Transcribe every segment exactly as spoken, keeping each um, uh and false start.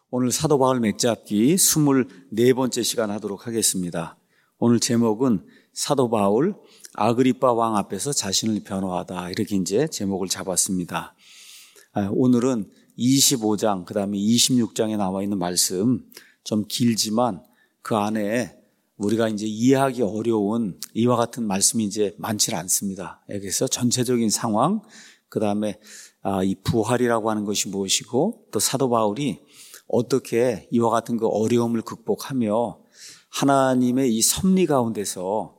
오늘 사도 바울 맥잡기 스물네 번째 시간 하도록 하겠습니다. 오늘 제목은 사도 바울 아그리빠 왕 앞에서 자신을 변호하다, 이렇게 이제 제목을 잡았습니다. 오늘은 이십오 장, 그 다음에 이십육 장에 나와 있는 말씀, 좀 길지만 그 안에 우리가 이제 이해하기 어려운 이와 같은 말씀이 이제 많지 않습니다. 그래서 전체적인 상황, 그 다음에 이 부활이라고 하는 것이 무엇이고, 또 사도 바울이 어떻게 이와 같은 그 어려움을 극복하며 하나님의 이 섭리 가운데서,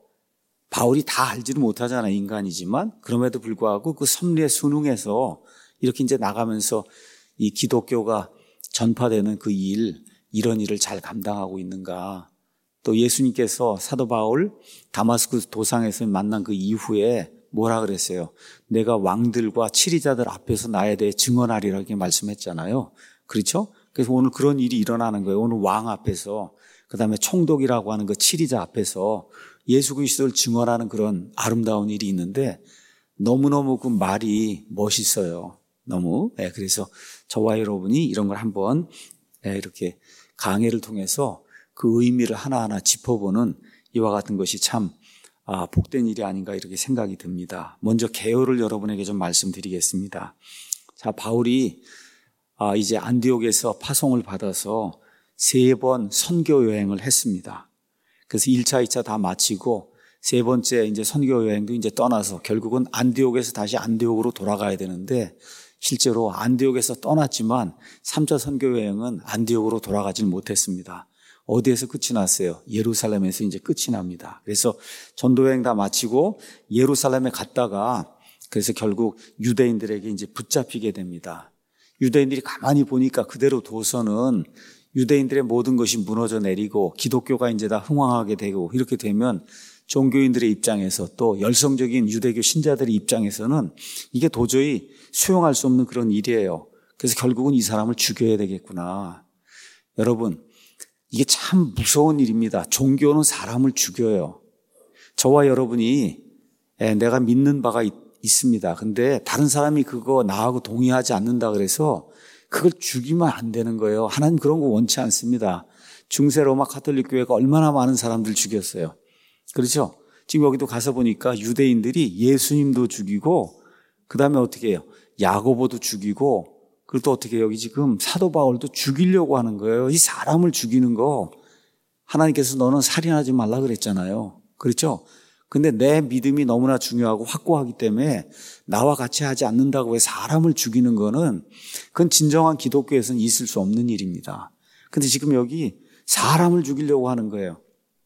바울이 다 알지를 못하잖아요. 인간이지만 그럼에도 불구하고 그 섭리에 순응해서 이렇게 이제 나가면서 이 기독교가 전파되는 그 일, 이런 일을 잘 감당하고 있는가. 또 예수님께서 사도 바울 다마스쿠스 도상에서 만난 그 이후에 뭐라 그랬어요? 내가 왕들과 치리자들 앞에서 나에 대해 증언하리라, 이렇게 말씀했잖아요. 그렇죠? 그래서 오늘 그런 일이 일어나는 거예요. 오늘 왕 앞에서, 그 다음에 총독이라고 하는 그 치리자 앞에서 예수 그리스도를 증언하는 그런 아름다운 일이 있는데, 너무너무 그 말이 멋있어요. 너무. 네, 그래서 저와 여러분이 이런 걸 한번 네, 이렇게 강해를 통해서 그 의미를 하나하나 짚어보는 이와 같은 것이 참 아, 복된 일이 아닌가, 이렇게 생각이 듭니다. 먼저 개요를 여러분에게 좀 말씀드리겠습니다. 자, 바울이 아, 이제 안디옥에서 파송을 받아서 세 번 선교 여행을 했습니다. 그래서 일 차, 이 차 다 마치고 세 번째 이제 선교 여행도 이제 떠나서 결국은 안디옥에서 다시 안디옥으로 돌아가야 되는데, 실제로 안디옥에서 떠났지만 삼 차 선교 여행은 안디옥으로 돌아가질 못했습니다. 어디에서 끝이 났어요? 예루살렘에서 이제 끝이 납니다. 그래서 전도 여행 다 마치고 예루살렘에 갔다가, 그래서 결국 유대인들에게 이제 붙잡히게 됩니다. 유대인들이 가만히 보니까 그대로 둬서는 유대인들의 모든 것이 무너져 내리고 기독교가 이제 다 흥왕하게 되고, 이렇게 되면 종교인들의 입장에서, 또 열성적인 유대교 신자들의 입장에서는 이게 도저히 수용할 수 없는 그런 일이에요. 그래서 결국은 이 사람을 죽여야 되겠구나. 여러분, 이게 참 무서운 일입니다. 종교는 사람을 죽여요. 저와 여러분이 내가 믿는 바가 있, 있습니다. 근데 다른 사람이 그거 나하고 동의하지 않는다 그래서 그걸 죽이면 안 되는 거예요. 하나님 그런 거 원치 않습니다. 중세 로마 가톨릭 교회가 얼마나 많은 사람들 죽였어요. 그렇죠? 지금 여기도 가서 보니까 유대인들이 예수님도 죽이고, 그 다음에 어떻게 해요? 야고보도 죽이고, 그리고 또 어떻게 해요? 여기 지금 사도 바울도 죽이려고 하는 거예요. 이 사람을 죽이는 거, 하나님께서 너는 살인하지 말라 그랬잖아요. 그렇죠? 근데 내 믿음이 너무나 중요하고 확고하기 때문에 나와 같이 하지 않는다고 해서 사람을 죽이는 거는, 그건 진정한 기독교에서는 있을 수 없는 일입니다. 근데 지금 여기 사람을 죽이려고 하는 거예요.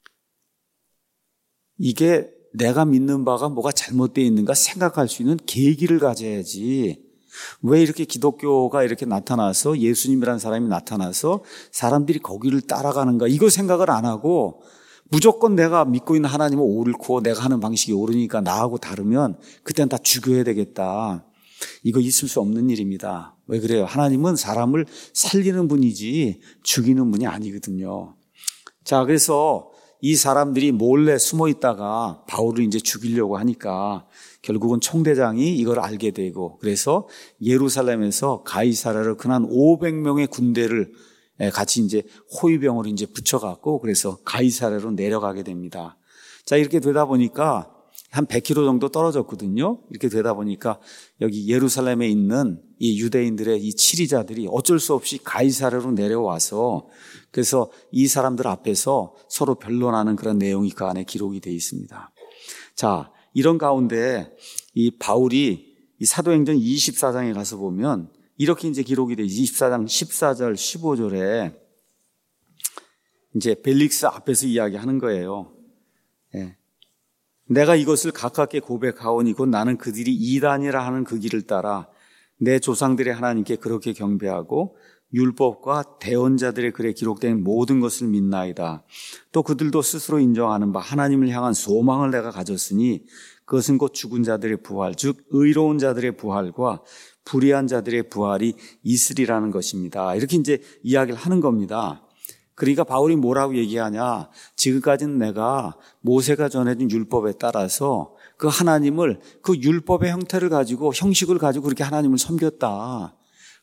이게 내가 믿는 바가 뭐가 잘못되어 있는가 생각할 수 있는 계기를 가져야지. 왜 이렇게 기독교가 이렇게 나타나서, 예수님이라는 사람이 나타나서 사람들이 거기를 따라가는가, 이거 생각을 안 하고 무조건 내가 믿고 있는 하나님은 옳고 내가 하는 방식이 옳으니까 나하고 다르면 그때는 다 죽여야 되겠다. 이거 있을 수 없는 일입니다. 왜 그래요? 하나님은 사람을 살리는 분이지 죽이는 분이 아니거든요. 자, 그래서 이 사람들이 몰래 숨어 있다가 바울을 이제 죽이려고 하니까 결국은 총대장이 이걸 알게 되고, 그래서 예루살렘에서 가이사랴로 근한 오백 명의 군대를 같이 이제 호위병으로 이제 붙여갖고, 그래서 가이사랴로 내려가게 됩니다. 자, 이렇게 되다 보니까 한 백 킬로미터 정도 떨어졌거든요. 이렇게 되다 보니까 여기 예루살렘에 있는 이 유대인들의 이 치리자들이 어쩔 수 없이 가이사랴로 내려와서, 그래서 이 사람들 앞에서 서로 변론하는 그런 내용이 그 안에 기록이 되어 있습니다. 자, 이런 가운데 이 바울이 이 사도행전 이십사 장에 가서 보면 이렇게 이제 기록이 돼, 이십사 장 십사 절 십오 절에 이제 벨릭스 앞에서 이야기하는 거예요. 예. 내가 이것을 가깝게 고백하오니 곧 나는 그들이 이단이라 하는 그 길을 따라 내 조상들의 하나님께 그렇게 경배하고 율법과 대언자들의 글에 기록된 모든 것을 믿나이다. 또 그들도 스스로 인정하는 바 하나님을 향한 소망을 내가 가졌으니 그것은 곧 죽은 자들의 부활, 즉 의로운 자들의 부활과 불의한 자들의 부활이 있으리라는 것입니다. 이렇게 이제 이야기를 하는 겁니다. 그러니까 바울이 뭐라고 얘기하냐? 지금까지는 내가 모세가 전해준 율법에 따라서 그 하나님을, 그 율법의 형태를 가지고, 형식을 가지고 그렇게 하나님을 섬겼다.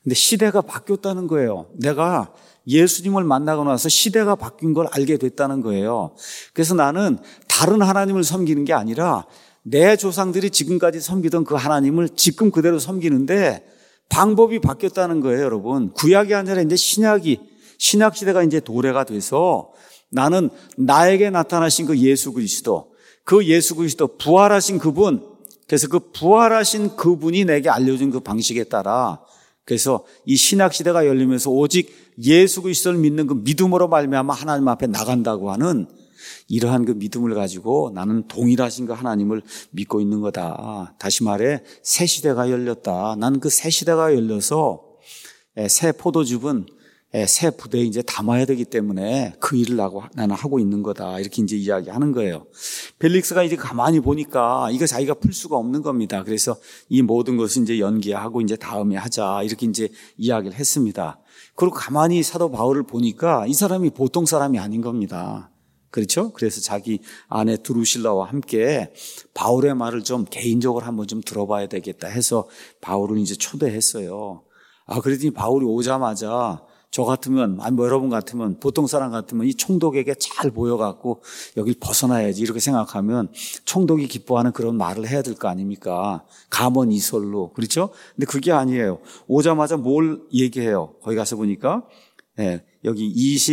근데 시대가 바뀌었다는 거예요. 내가 예수님을 만나고 나서 시대가 바뀐 걸 알게 됐다는 거예요. 그래서 나는 다른 하나님을 섬기는 게 아니라 내 조상들이 지금까지 섬기던 그 하나님을 지금 그대로 섬기는데 방법이 바뀌었다는 거예요, 여러분. 구약이 아니라 이제 신약이, 신약 시대가 이제 도래가 돼서 나는 나에게 나타나신 그 예수 그리스도, 그 예수 그리스도 부활하신 그분, 그래서 그 부활하신 그분이 내게 알려준 그 방식에 따라 그래서 이 신약 시대가 열리면서 오직 예수 그리스도를 믿는 그 믿음으로 말미암아 하나님 앞에 나간다고 하는 이러한 그 믿음을 가지고 나는 동일하신 그 하나님을 믿고 있는 거다. 다시 말해 새 시대가 열렸다. 나는 그 새 시대가 열려서 새 포도즙은 새 부대에 이제 담아야 되기 때문에 그 일을 하고 나는 하고 있는 거다. 이렇게 이제 이야기하는 거예요. 벨릭스가 이제 가만히 보니까 이거 자기가 풀 수가 없는 겁니다. 그래서 이 모든 것을 이제 연기하고 이제 다음에 하자. 이렇게 이제 이야기를 했습니다. 그리고 가만히 사도 바울을 보니까 이 사람이 보통 사람이 아닌 겁니다. 그렇죠? 그래서 자기 아내 드루실라와 함께 바울의 말을 좀 개인적으로 한번 좀 들어봐야 되겠다 해서 바울을 이제 초대했어요. 아, 그랬더니 바울이 오자마자 저 같으면, 아니 뭐 여러분 같으면, 보통 사람 같으면 이 총독에게 잘 보여갖고 여길 벗어나야지 이렇게 생각하면 총독이 기뻐하는 그런 말을 해야 될 거 아닙니까? 감언 이설로. 그렇죠? 근데 그게 아니에요. 오자마자 뭘 얘기해요? 거기 가서 보니까, 예, 여기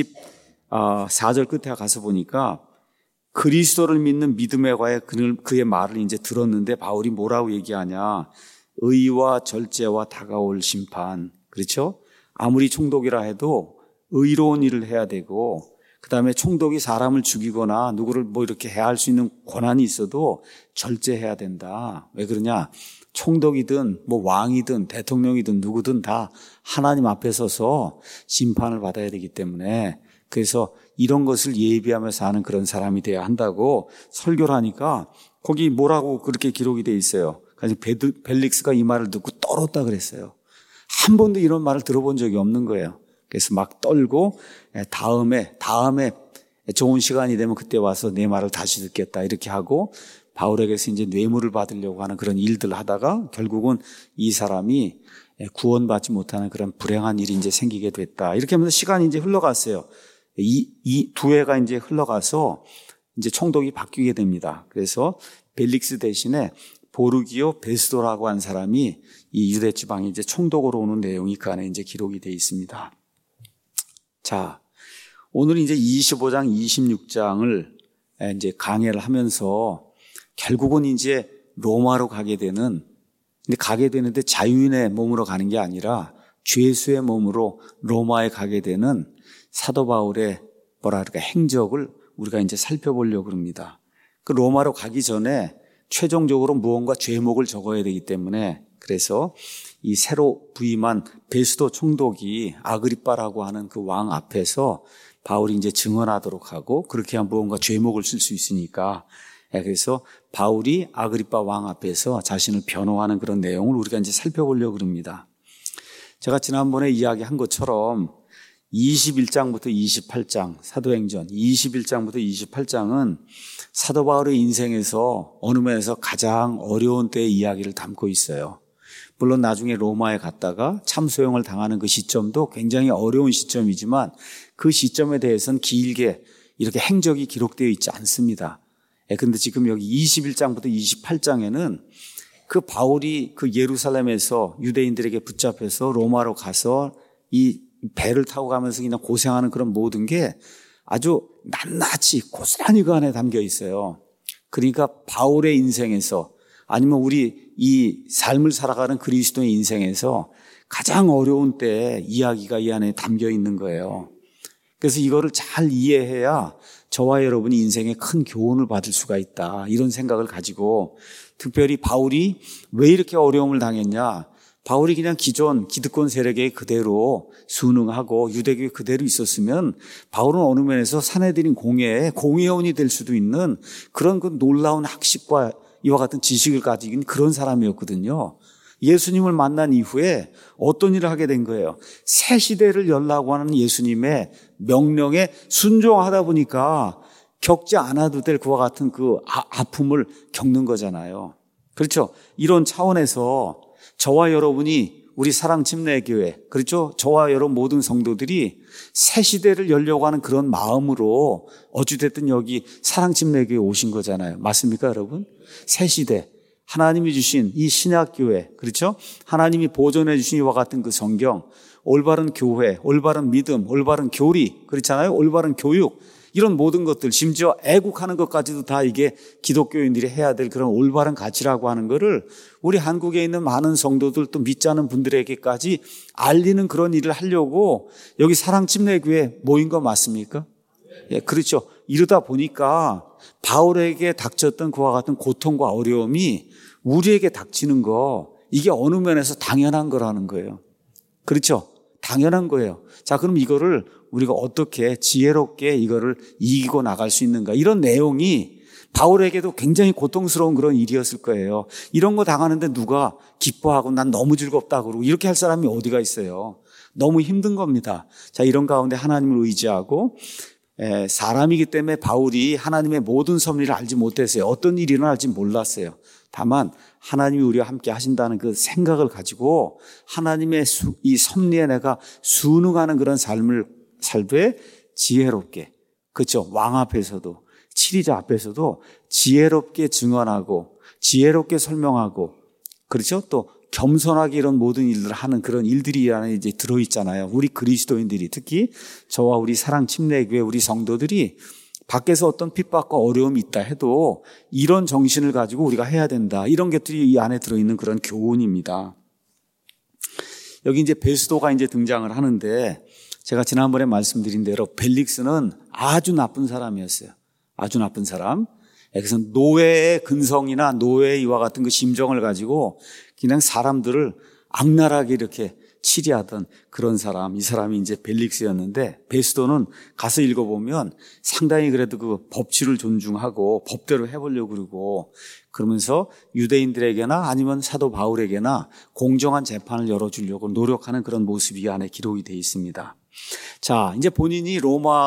이십사 절 끝에 가서 보니까 그리스도를 믿는 믿음에 관해 그의 말을 이제 들었는데 바울이 뭐라고 얘기하냐? 의와 절제와 다가올 심판. 그렇죠? 아무리 총독이라 해도 의로운 일을 해야 되고 그다음에 총독이 사람을 죽이거나 누구를 뭐 이렇게 해할 수 있는 권한이 있어도 절제해야 된다. 왜 그러냐? 총독이든 뭐 왕이든 대통령이든 누구든 다 하나님 앞에 서서 심판을 받아야 되기 때문에 그래서 이런 것을 예비하면서 하는 그런 사람이 돼야 한다고 설교를 하니까 거기 뭐라고 그렇게 기록이 돼 있어요. 그래서 벨릭스가 이 말을 듣고 떨었다 그랬어요. 한 번도 이런 말을 들어본 적이 없는 거예요. 그래서 막 떨고 다음에 다음에 좋은 시간이 되면 그때 와서 내 말을 다시 듣겠다 이렇게 하고 바울에게서 이제 뇌물을 받으려고 하는 그런 일들을 하다가 결국은 이 사람이 구원받지 못하는 그런 불행한 일이 이제 생기게 됐다. 이렇게 하면서 시간이 이제 흘러갔어요. 이, 이 두 해가 이제 흘러가서 이제 총독이 바뀌게 됩니다. 그래서 벨릭스 대신에 보르기오 베스도라고 한 사람이 이 유대 지방에 이제 총독으로 오는 내용이 그 안에 이제 기록이 되어 있습니다. 자, 오늘 이제 이십오 장, 이십육 장을 이제 강해를 하면서 결국은 이제 로마로 가게 되는, 근데 가게 되는데 자유인의 몸으로 가는 게 아니라 죄수의 몸으로 로마에 가게 되는 사도 바울의 뭐랄까 행적을 우리가 이제 살펴보려고 합니다. 그 로마로 가기 전에 최종적으로 무언가 죄목을 적어야 되기 때문에 그래서 이 새로 부임한 베스도 총독이 아그리빠라고 하는 그 왕 앞에서 바울이 이제 증언하도록 하고 그렇게 하면 무언가 죄목을 쓸 수 있으니까 그래서 바울이 아그리빠 왕 앞에서 자신을 변호하는 그런 내용을 우리가 이제 살펴보려고 합니다. 제가 지난번에 이야기한 것처럼 이십일 장부터 이십팔 장 사도행전 이십일 장부터 이십팔 장은 사도 바울의 인생에서 어느 면에서 가장 어려운 때의 이야기를 담고 있어요. 물론 나중에 로마에 갔다가 참소형을 당하는 그 시점도 굉장히 어려운 시점이지만 그 시점에 대해서는 길게 이렇게 행적이 기록되어 있지 않습니다. 그런데 지금 여기 이십일 장부터 이십팔 장에는 그 바울이 그 예루살렘에서 유대인들에게 붙잡혀서 로마로 가서 이 배를 타고 가면서 그냥 고생하는 그런 모든 게 아주 낱낱이 고스란히 그 안에 담겨 있어요. 그러니까 바울의 인생에서 아니면 우리 이 삶을 살아가는 그리스도의 인생에서 가장 어려운 때 이야기가 이 안에 담겨 있는 거예요. 그래서 이거를 잘 이해해야 저와 여러분이 인생에 큰 교훈을 받을 수가 있다. 이런 생각을 가지고 특별히 바울이 왜 이렇게 어려움을 당했냐. 바울이 그냥 기존 기득권 세력에 그대로 순응하고 유대교에 그대로 있었으면 바울은 어느 면에서 사내들인 공회에 공회원이 될 수도 있는 그런 그 놀라운 학식과 이와 같은 지식을 가지긴 그런 사람이었거든요. 예수님을 만난 이후에 어떤 일을 하게 된 거예요? 새 시대를 열라고 하는 예수님의 명령에 순종하다 보니까 겪지 않아도 될 그와 같은 그 아, 아픔을 겪는 거잖아요. 그렇죠? 이런 차원에서 저와 여러분이 우리 사랑침례교회, 그렇죠? 저와 여러 모든 성도들이 새 시대를 열려고 하는 그런 마음으로 어찌됐든 여기 사랑침례교회에 오신 거잖아요. 맞습니까, 여러분? 새 시대. 하나님이 주신 이 신약교회, 그렇죠? 하나님이 보존해 주신 이와 같은 그 성경, 올바른 교회, 올바른 믿음, 올바른 교리, 그렇잖아요? 올바른 교육, 이런 모든 것들, 심지어 애국하는 것까지도 다 이게 기독교인들이 해야 될 그런 올바른 가치라고 하는 거를 우리 한국에 있는 많은 성도들 또 믿지 않은 분들에게까지 알리는 그런 일을 하려고 여기 사랑침례교회 모인 거 맞습니까? 예, 그렇죠. 이러다 보니까 바울에게 닥쳤던 그와 같은 고통과 어려움이 우리에게 닥치는 거, 이게 어느 면에서 당연한 거라는 거예요. 그렇죠? 당연한 거예요. 자, 그럼 이거를 우리가 어떻게 지혜롭게 이거를 이기고 나갈 수 있는가? 이런 내용이 바울에게도 굉장히 고통스러운 그런 일이었을 거예요. 이런 거 당하는데 누가 기뻐하고 난 너무 즐겁다 그러고 이렇게 할 사람이 어디가 있어요? 너무 힘든 겁니다. 자, 이런 가운데 하나님을 의지하고 에, 사람이기 때문에 바울이 하나님의 모든 섭리를 알지 못했어요. 어떤 일이 일어날지 몰랐어요. 다만 하나님이 우리와 함께 하신다는 그 생각을 가지고 하나님의 수, 이 섭리에 내가 순응하는 그런 삶을 살되 지혜롭게, 그렇죠? 왕 앞에서도 치리자 앞에서도 지혜롭게 증언하고 지혜롭게 설명하고, 그렇죠? 또 겸손하게 이런 모든 일들을 하는 그런 일들이 이 안에 이제 들어있잖아요. 우리 그리스도인들이, 특히 저와 우리 사랑침례교회 우리 성도들이 밖에서 어떤 핍박과 어려움이 있다 해도 이런 정신을 가지고 우리가 해야 된다. 이런 것들이 이 안에 들어있는 그런 교훈입니다. 여기 이제 베스도가 이제 등장을 하는데, 제가 지난번에 말씀드린 대로 벨릭스는 아주 나쁜 사람이었어요. 아주 나쁜 사람. 그래서 노예의 근성이나 노예의 이와 같은 그 심정을 가지고 그냥 사람들을 악랄하게 이렇게 치리하던 그런 사람, 이 사람이 이제 벨릭스였는데, 베스도는 가서 읽어보면 상당히 그래도 그 법치를 존중하고 법대로 해보려고 그러고, 그러면서 유대인들에게나 아니면 사도 바울에게나 공정한 재판을 열어주려고 노력하는 그런 모습이 이 안에 기록이 되어 있습니다. 자, 이제 본인이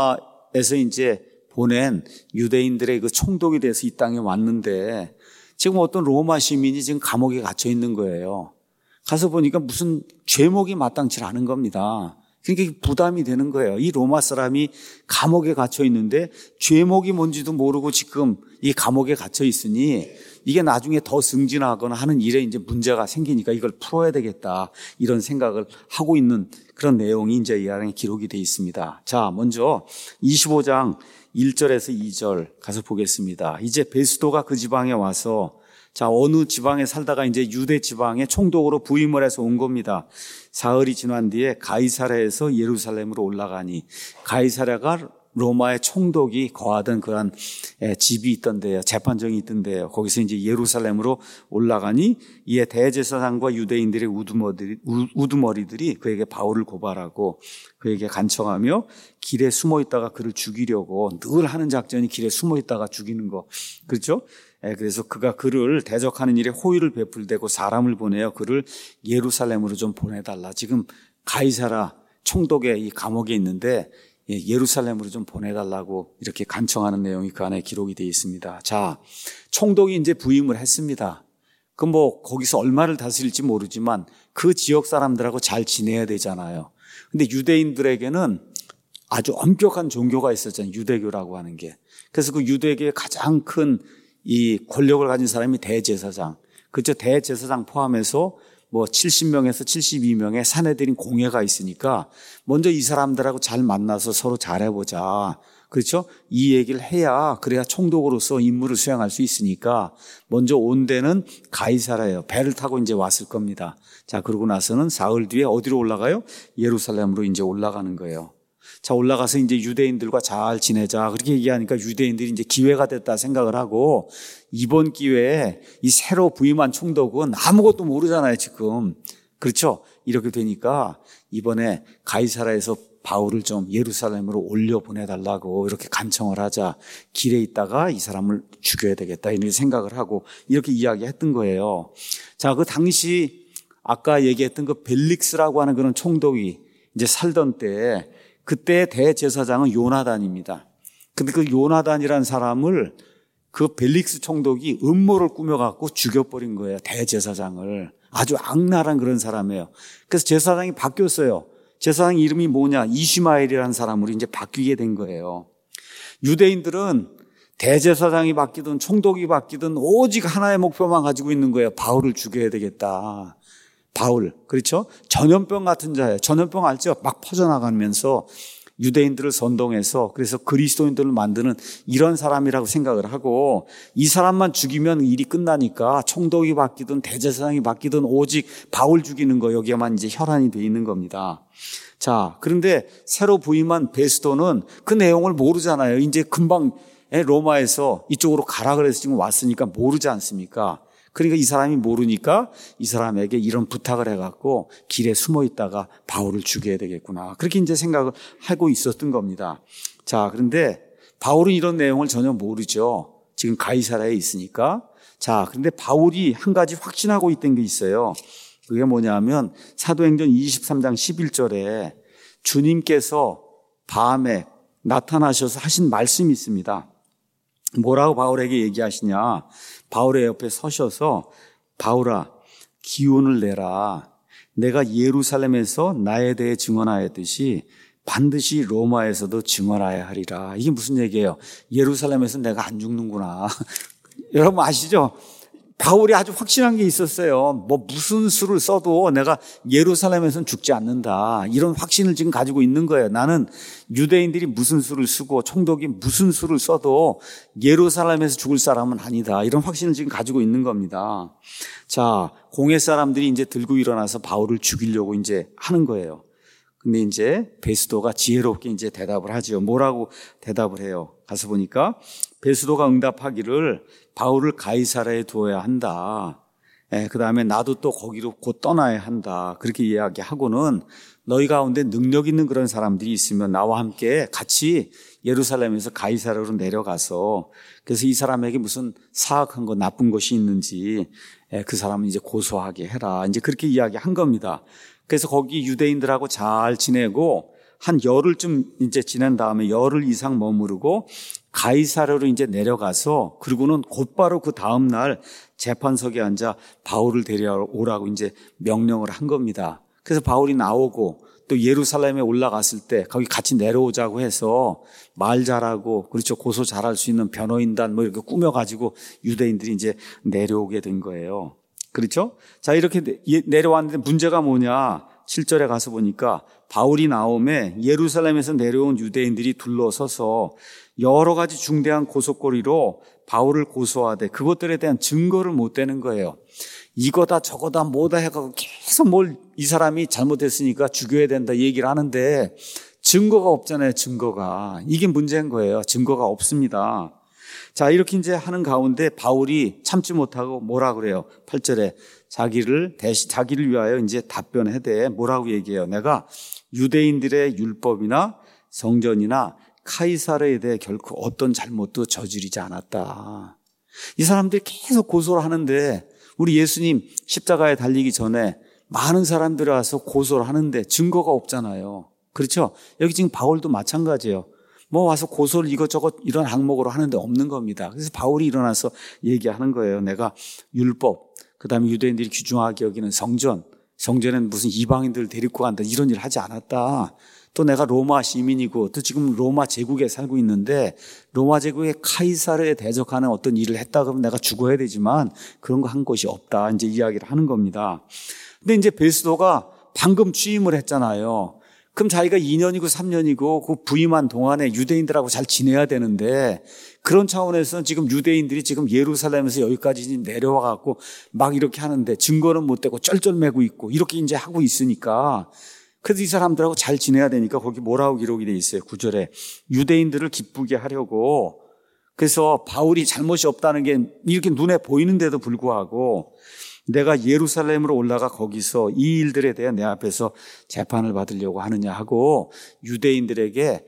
로마에서 이제 보낸 유대인들의 그 총독이 돼서 이 땅에 왔는데, 지금 어떤 로마 시민이 지금 감옥에 갇혀 있는 거예요. 가서 보니까 무슨 죄목이 마땅치 않은 겁니다. 그러니까 부담이 되는 거예요. 이 로마 사람이 감옥에 갇혀 있는데 죄목이 뭔지도 모르고 지금 이 감옥에 갇혀 있으니 이게 나중에 더 승진하거나 하는 일에 이제 문제가 생기니까 이걸 풀어야 되겠다, 이런 생각을 하고 있는 그런 내용이 이제 이 안에 기록이 되어 있습니다. 자, 먼저 이십오 장 일 절에서 이 절 가서 보겠습니다. 이제 베스도가 그 지방에 와서, 자, 어느 지방에 살다가 이제 유대 지방의 총독으로 부임을 해서 온 겁니다. 사흘이 지난 뒤에 가이사랴에서 예루살렘으로 올라가니, 가이사랴가 로마의 총독이 거하던 그런 집이 있던데요. 재판정이 있던데요. 거기서 이제 예루살렘으로 올라가니 이에 대제사장과 유대인들의 우두머리들이, 우두머리들이 그에게 바울을 고발하고 그에게 간청하며 길에 숨어 있다가 그를 죽이려고 늘 하는 작전이 길에 숨어 있다가 죽이는 거. 그렇죠? 그래서 그가 그를 대적하는 일에 호의를 베풀대고 사람을 보내어 그를 예루살렘으로 좀 보내달라. 지금 가이사랴 총독의 이 감옥에 있는데 예루살렘으로 좀 보내달라고 이렇게 간청하는 내용이 그 안에 기록이 되어 있습니다. 자, 총독이 이제 부임을 했습니다. 그럼 뭐 거기서 얼마를 다스릴지 모르지만 그 지역 사람들하고 잘 지내야 되잖아요. 근데 유대인들에게는 아주 엄격한 종교가 있었잖아요. 유대교라고 하는 게. 그래서 그 유대교의 가장 큰 이 권력을 가진 사람이 대제사장. 그죠? 대제사장 포함해서 뭐 칠십 명에서 칠십이 명의 사내들인 공회가 있으니까 먼저 이 사람들하고 잘 만나서 서로 잘해보자. 그렇죠? 이 얘기를 해야, 그래야 총독으로서 임무를 수행할 수 있으니까 먼저 온 데는 가이사랴예요. 배를 타고 이제 왔을 겁니다. 자, 그러고 나서는 사흘 뒤에 어디로 올라가요? 예루살렘으로 이제 올라가는 거예요. 자, 올라가서 이제 유대인들과 잘 지내자, 그렇게 얘기하니까 유대인들이 이제 기회가 됐다 생각을 하고, 이번 기회에 이 새로 부임한 총독은 아무것도 모르잖아요, 지금. 그렇죠? 이렇게 되니까 이번에 가이사랴에서 바울을 좀 예루살렘으로 올려 보내달라고 이렇게 간청을 하자. 길에 있다가 이 사람을 죽여야 되겠다, 이렇게 생각을 하고 이렇게 이야기했던 거예요. 자, 그 당시 아까 얘기했던 그 벨릭스라고 하는 그런 총독이 이제 살던 때에, 그때 대제사장은 요나단입니다. 근데 그 요나단이라는 사람을 그 벨릭스 총독이 음모를 꾸며갖고 죽여버린 거예요. 대제사장을. 아주 악랄한 그런 사람이에요. 그래서 제사장이 바뀌었어요. 제사장 이름이 뭐냐? 이슈마엘이라는 사람으로 이제 바뀌게 된 거예요. 유대인들은 대제사장이 바뀌든 총독이 바뀌든 오직 하나의 목표만 가지고 있는 거예요. 바울을 죽여야 되겠다. 바울, 그렇죠? 전염병 같은 자예요. 전염병 알죠? 막 퍼져나가면서 유대인들을 선동해서 그래서 그리스도인들을 만드는 이런 사람이라고 생각을 하고, 이 사람만 죽이면 일이 끝나니까 총독이 바뀌든 대제사장이 바뀌든 오직 바울 죽이는 거, 여기에만 이제 혈안이 돼 있는 겁니다. 자, 그런데 새로 부임한 베스도는 그 내용을 모르잖아요. 이제 금방 로마에서 이쪽으로 가라 그래서 지금 왔으니까 모르지 않습니까? 그러니까 이 사람이 모르니까 이 사람에게 이런 부탁을 해갖고 길에 숨어 있다가 바울을 죽여야 되겠구나, 그렇게 이제 생각을 하고 있었던 겁니다. 자, 그런데 바울은 이런 내용을 전혀 모르죠. 지금 가이사라에 있으니까. 자, 그런데 바울이 한 가지 확신하고 있던 게 있어요. 그게 뭐냐면 사도행전 이십삼 장 십일 절에 주님께서 밤에 나타나셔서 하신 말씀이 있습니다. 뭐라고 바울에게 얘기하시냐? 바울의 옆에 서셔서 바울아, 기운을 내라. 내가 예루살렘에서 나에 대해 증언하였듯이 반드시 로마에서도 증언하여야 하리라. 이게 무슨 얘기예요? 예루살렘에서 내가 안 죽는구나. 여러분 아시죠? 바울이 아주 확신한 게 있었어요. 뭐 무슨 수를 써도 내가 예루살렘에서는 죽지 않는다, 이런 확신을 지금 가지고 있는 거예요. 나는 유대인들이 무슨 수를 쓰고 총독이 무슨 수를 써도 예루살렘에서 죽을 사람은 아니다, 이런 확신을 지금 가지고 있는 겁니다. 자, 공회 사람들이 이제 들고 일어나서 바울을 죽이려고 이제 하는 거예요. 근데 이제 베스도가 지혜롭게 이제 대답을 하죠. 뭐라고 대답을 해요? 가서 보니까 베스도가 응답하기를 바울을 가이사라에 두어야 한다. 예, 그 다음에 나도 또 거기로 곧 떠나야 한다. 그렇게 이야기하고는 너희 가운데 능력 있는 그런 사람들이 있으면 나와 함께 같이 예루살렘에서 가이사라로 내려가서, 그래서 이 사람에게 무슨 사악한 거, 나쁜 것이 있는지 예, 그 사람은 이제 고소하게 해라. 이제 그렇게 이야기한 겁니다. 그래서 거기 유대인들하고 잘 지내고 한 열흘쯤 이제 지난 다음에 열흘 이상 머무르고 가이사랴로 이제 내려가서, 그리고는 곧바로 그 다음 날 재판석에 앉아 바울을 데려오라고 이제 명령을 한 겁니다. 그래서 바울이 나오고 또 예루살렘에 올라갔을 때 거기 같이 내려오자고 해서 말 잘하고, 그렇죠, 고소 잘할 수 있는 변호인단 뭐 이렇게 꾸며가지고 유대인들이 이제 내려오게 된 거예요. 그렇죠? 자, 이렇게 내려왔는데 문제가 뭐냐? 칠 절에 가서 보니까 바울이 나오매 예루살렘에서 내려온 유대인들이 둘러서서 여러 가지 중대한 고속거리로 바울을 고소하되 그것들에 대한 증거를 못 대는 거예요. 이거다 저거다 뭐다 해가지고 계속 뭘 이 사람이 잘못했으니까 죽여야 된다 얘기를 하는데 증거가 없잖아요. 증거가. 이게 문제인 거예요. 증거가 없습니다. 자, 이렇게 이제 하는 가운데 바울이 참지 못하고 뭐라 그래요? 팔 절에 자기를 대신 자기를 위하여 이제 답변하되 뭐라고 얘기해요? 내가 유대인들의 율법이나 성전이나 카이사르에 대해 결코 어떤 잘못도 저지르지 않았다. 이 사람들이 계속 고소를 하는데 우리 예수님 십자가에 달리기 전에 많은 사람들이 와서 고소를 하는데 증거가 없잖아요. 그렇죠? 여기 지금 바울도 마찬가지예요. 뭐 와서 고소를 이것저것 이런 항목으로 하는데 없는 겁니다. 그래서 바울이 일어나서 얘기하는 거예요. 내가 율법, 그 다음에 유대인들이 귀중하게 여기는 성전, 성전에는 무슨 이방인들을 데리고 간다 이런 일을 하지 않았다. 또 내가 로마 시민이고 또 지금 로마 제국에 살고 있는데 로마 제국의 카이사르에 대적하는 어떤 일을 했다 그러면 내가 죽어야 되지만 그런 거 한 것이 없다. 이제 이야기를 하는 겁니다. 근데 이제 베스도가 방금 취임을 했잖아요. 그럼 자기가 이 년이고 삼 년이고 그 부임한 동안에 유대인들하고 잘 지내야 되는데 그런 차원에서는 지금 유대인들이 지금 예루살렘에서 여기까지 내려와 갖고 막 이렇게 하는데 증거는 못 대고 쩔쩔매고 있고 이렇게 이제 하고 있으니까 그래서 이 사람들하고 잘 지내야 되니까 거기 뭐라고 기록이 돼 있어요. 구 절에 유대인들을 기쁘게 하려고, 그래서 바울이 잘못이 없다는 게 이렇게 눈에 보이는데도 불구하고 내가 예루살렘으로 올라가 거기서 이 일들에 대해 내 앞에서 재판을 받으려고 하느냐 하고 유대인들에게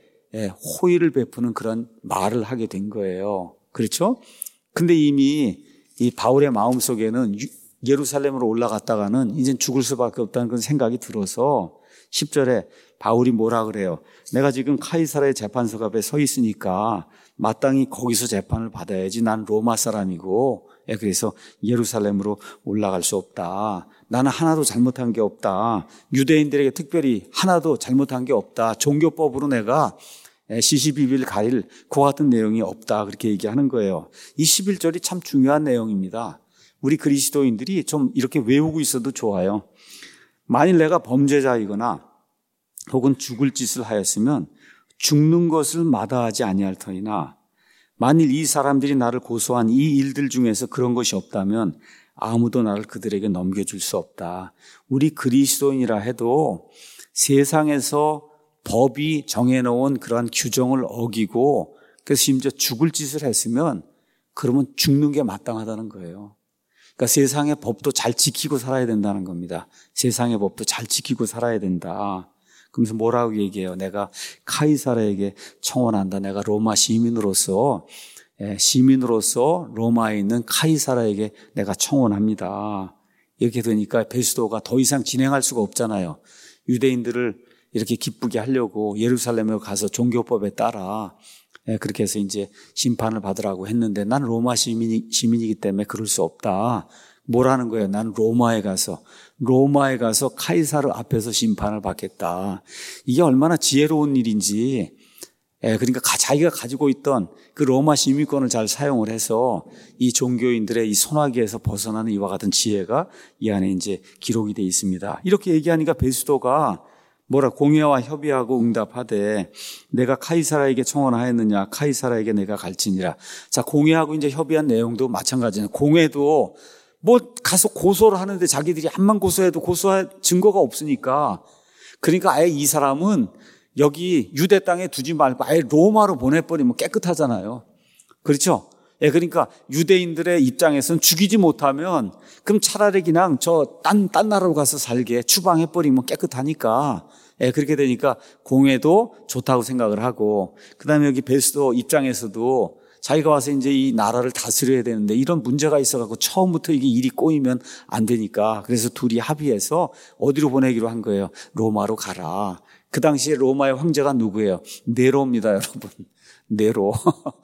호의를 베푸는 그런 말을 하게 된 거예요. 그렇죠? 근데 이미 이 바울의 마음속에는 예루살렘으로 올라갔다가는 이제 죽을 수밖에 없다는 그런 생각이 들어서 십 절에 바울이 뭐라 그래요? 내가 지금 카이사라의 재판석 앞에 서 있으니까 마땅히 거기서 재판을 받아야지. 난 로마 사람이고 그래서 예루살렘으로 올라갈 수 없다. 나는 하나도 잘못한 게 없다. 유대인들에게 특별히 하나도 잘못한 게 없다. 종교법으로 내가 시시비비를 가릴 그와 같은 내용이 없다. 그렇게 얘기하는 거예요. 이 십일 절이 참 중요한 내용입니다. 우리 그리스도인들이 좀 이렇게 외우고 있어도 좋아요. 만일 내가 범죄자이거나 혹은 죽을 짓을 하였으면 죽는 것을 마다하지 아니할 터이나 만일 이 사람들이 나를 고소한 이 일들 중에서 그런 것이 없다면 아무도 나를 그들에게 넘겨줄 수 없다. 우리 그리스도인이라 해도 세상에서 법이 정해놓은 그러한 규정을 어기고 그래서 심지어 죽을 짓을 했으면 그러면 죽는 게 마땅하다는 거예요. 그러니까 세상의 법도 잘 지키고 살아야 된다는 겁니다. 세상의 법도 잘 지키고 살아야 된다. 그러면서 뭐라고 얘기해요? 내가 카이사르에게 청원한다. 내가 로마 시민으로서 시민으로서 로마에 있는 카이사르에게 내가 청원합니다. 이렇게 되니까 베스도가 더 이상 진행할 수가 없잖아요. 유대인들을 이렇게 기쁘게 하려고 예루살렘에 가서 종교법에 따라 그렇게 해서 이제 심판을 받으라고 했는데 난 로마 시민이, 시민이기 때문에 그럴 수 없다. 뭐라는 거예요? 난 로마에 가서 로마에 가서 카이사르 앞에서 심판을 받겠다. 이게 얼마나 지혜로운 일인지. 그러니까 자기가 가지고 있던 그 로마 시민권을 잘 사용을 해서 이 종교인들의 이 손아귀에서 벗어나는 이와 같은 지혜가 이 안에 이제 기록이 되어 있습니다. 이렇게 얘기하니까 베스도가 뭐라 공회와 협의하고 응답하되 내가 카이사라에게 청원하였느냐 카이사라에게 내가 갈지니라. 자, 공회하고 이제 협의한 내용도 마찬가지예요. 공회도 뭐 가서 고소를 하는데 자기들이 한만 고소해도 고소할 증거가 없으니까 그러니까 아예 이 사람은 여기 유대 땅에 두지 말고 아예 로마로 보내버리면 깨끗하잖아요. 그렇죠? 예, 그러니까 유대인들의 입장에서는 죽이지 못하면 그럼 차라리 그냥 저 딴, 딴 나라로 가서 살게 추방해버리면 깨끗하니까 예, 그렇게 되니까 공회도 좋다고 생각을 하고 그 다음에 여기 베스도 입장에서도 자기가 와서 이제 이 나라를 다스려야 되는데 이런 문제가 있어갖고 처음부터 이게 일이 꼬이면 안 되니까 그래서 둘이 합의해서 어디로 보내기로 한 거예요? 로마로 가라. 그 당시에 로마의 황제가 누구예요? 네로입니다, 여러분. 네로.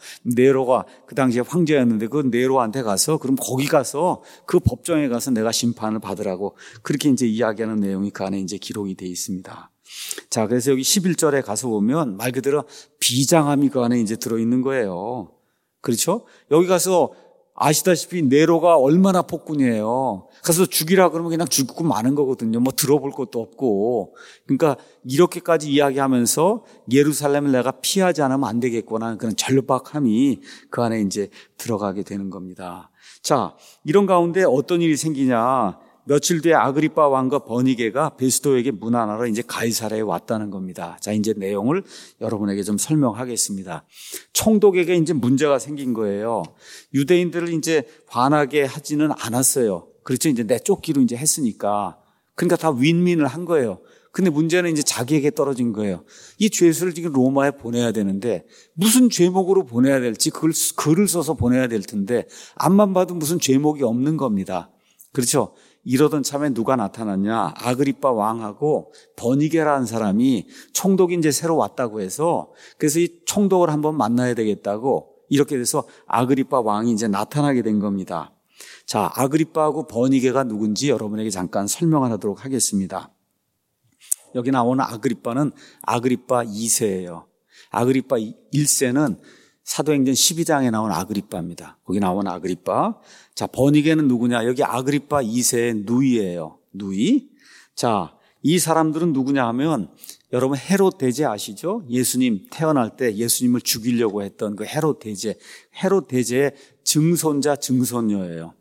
네로가 그 당시에 황제였는데 그 네로한테 가서 그럼 거기 가서 그 법정에 가서 내가 심판을 받으라고 그렇게 이제 이야기하는 내용이 그 안에 이제 기록이 되어 있습니다. 자, 그래서 여기 십일 절에 가서 보면 말 그대로 비장함이 그 안에 이제 들어있는 거예요. 그렇죠? 여기 가서 아시다시피 네로가 얼마나 폭군이에요. 가서 죽이라 그러면 그냥 죽고 마는 거거든요. 뭐 들어볼 것도 없고. 그러니까 이렇게까지 이야기하면서 예루살렘을 내가 피하지 않으면 안 되겠구나 하는 그런 절박함이 그 안에 이제 들어가게 되는 겁니다. 자, 이런 가운데 어떤 일이 생기냐. 며칠 뒤에 아그리빠 왕과 버니게가 베스도에게 문안하러 이제 가이사랴에 왔다는 겁니다. 자, 이제 내용을 여러분에게 좀 설명하겠습니다. 총독에게 이제 문제가 생긴 거예요. 유대인들을 이제 화나게 하지는 않았어요. 그렇죠. 이제 내쫓기로 이제 했으니까. 그러니까 다 윈윈을 한 거예요. 근데 문제는 이제 자기에게 떨어진 거예요. 이 죄수를 지금 로마에 보내야 되는데 무슨 죄목으로 보내야 될지 그걸 글을 써서 보내야 될 텐데 앞만 봐도 무슨 죄목이 없는 겁니다. 그렇죠. 이러던 참에 누가 나타났냐? 아그리빠 왕하고 버니게라는 사람이 총독이 이제 새로 왔다고 해서 그래서 이 총독을 한번 만나야 되겠다고 이렇게 돼서 아그리빠 왕이 이제 나타나게 된 겁니다. 자, 아그리빠하고 버니게가 누군지 여러분에게 잠깐 설명을 하도록 하겠습니다. 여기 나오는 아그리빠는 아그리빠 이 세예요. 아그리빠 일 세는 사도행전 십이 장에 나온 아그리빠입니다. 거기 나온 아그리빠. 자, 버니게는 누구냐? 여기 아그리빠 이 세의 누이예요. 누이. 자, 이 사람들은 누구냐 하면 여러분 헤롯 대제 아시죠? 예수님 태어날 때 예수님을 죽이려고 했던 그 헤롯 대제. 헤롯 대제의 증손자, 증손녀예요.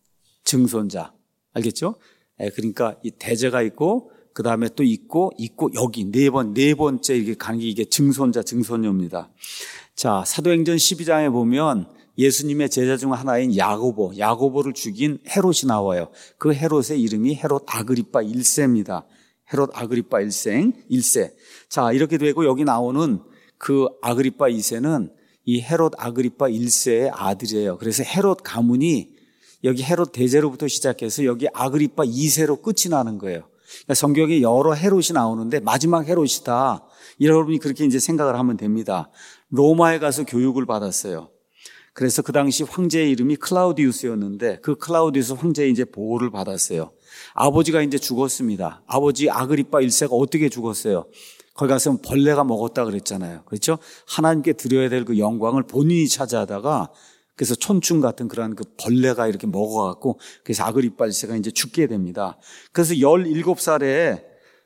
증손자. 알겠죠? 예, 그러니까 이 대제가 있고 그 다음에 또 있고 있고 여기 네 번, 네 번째 이게 가는 게 이게 증손자, 증손녀입니다. 자, 사도행전 십이 장에 보면 예수님의 제자 중 하나인 야고보, 야고보를 죽인 헤롯이 나와요. 그 헤롯의 이름이 헤롯 아그리빠 일 세입니다. 헤롯 아그리빠 일 세, 일 세. 자, 이렇게 되고 여기 나오는 그 아그리빠 이 세는 이 헤롯 아그리빠 일 세의 아들이에요. 그래서 헤롯 가문이 여기 헤롯 대제로부터 시작해서 여기 아그리빠 이 세로 끝이 나는 거예요. 그러니까 성경에 여러 헤롯이 나오는데 마지막 헤롯이다. 여러분이 그렇게 이제 생각을 하면 됩니다. 로마에 가서 교육을 받았어요. 그래서 그 당시 황제의 이름이 클라우디우스였는데 그 클라우디우스 황제의 이제 보호를 받았어요. 아버지가 이제 죽었습니다. 아버지 아그리빠 일 세가 어떻게 죽었어요? 거기 가서 벌레가 먹었다 그랬잖아요. 그렇죠? 하나님께 드려야 될 그 영광을 본인이 차지하다가 그래서 촌충 같은 그런 그 벌레가 이렇게 먹어갖고 그래서 아그리빠 일 세가 이제 죽게 됩니다. 그래서 열일곱 살에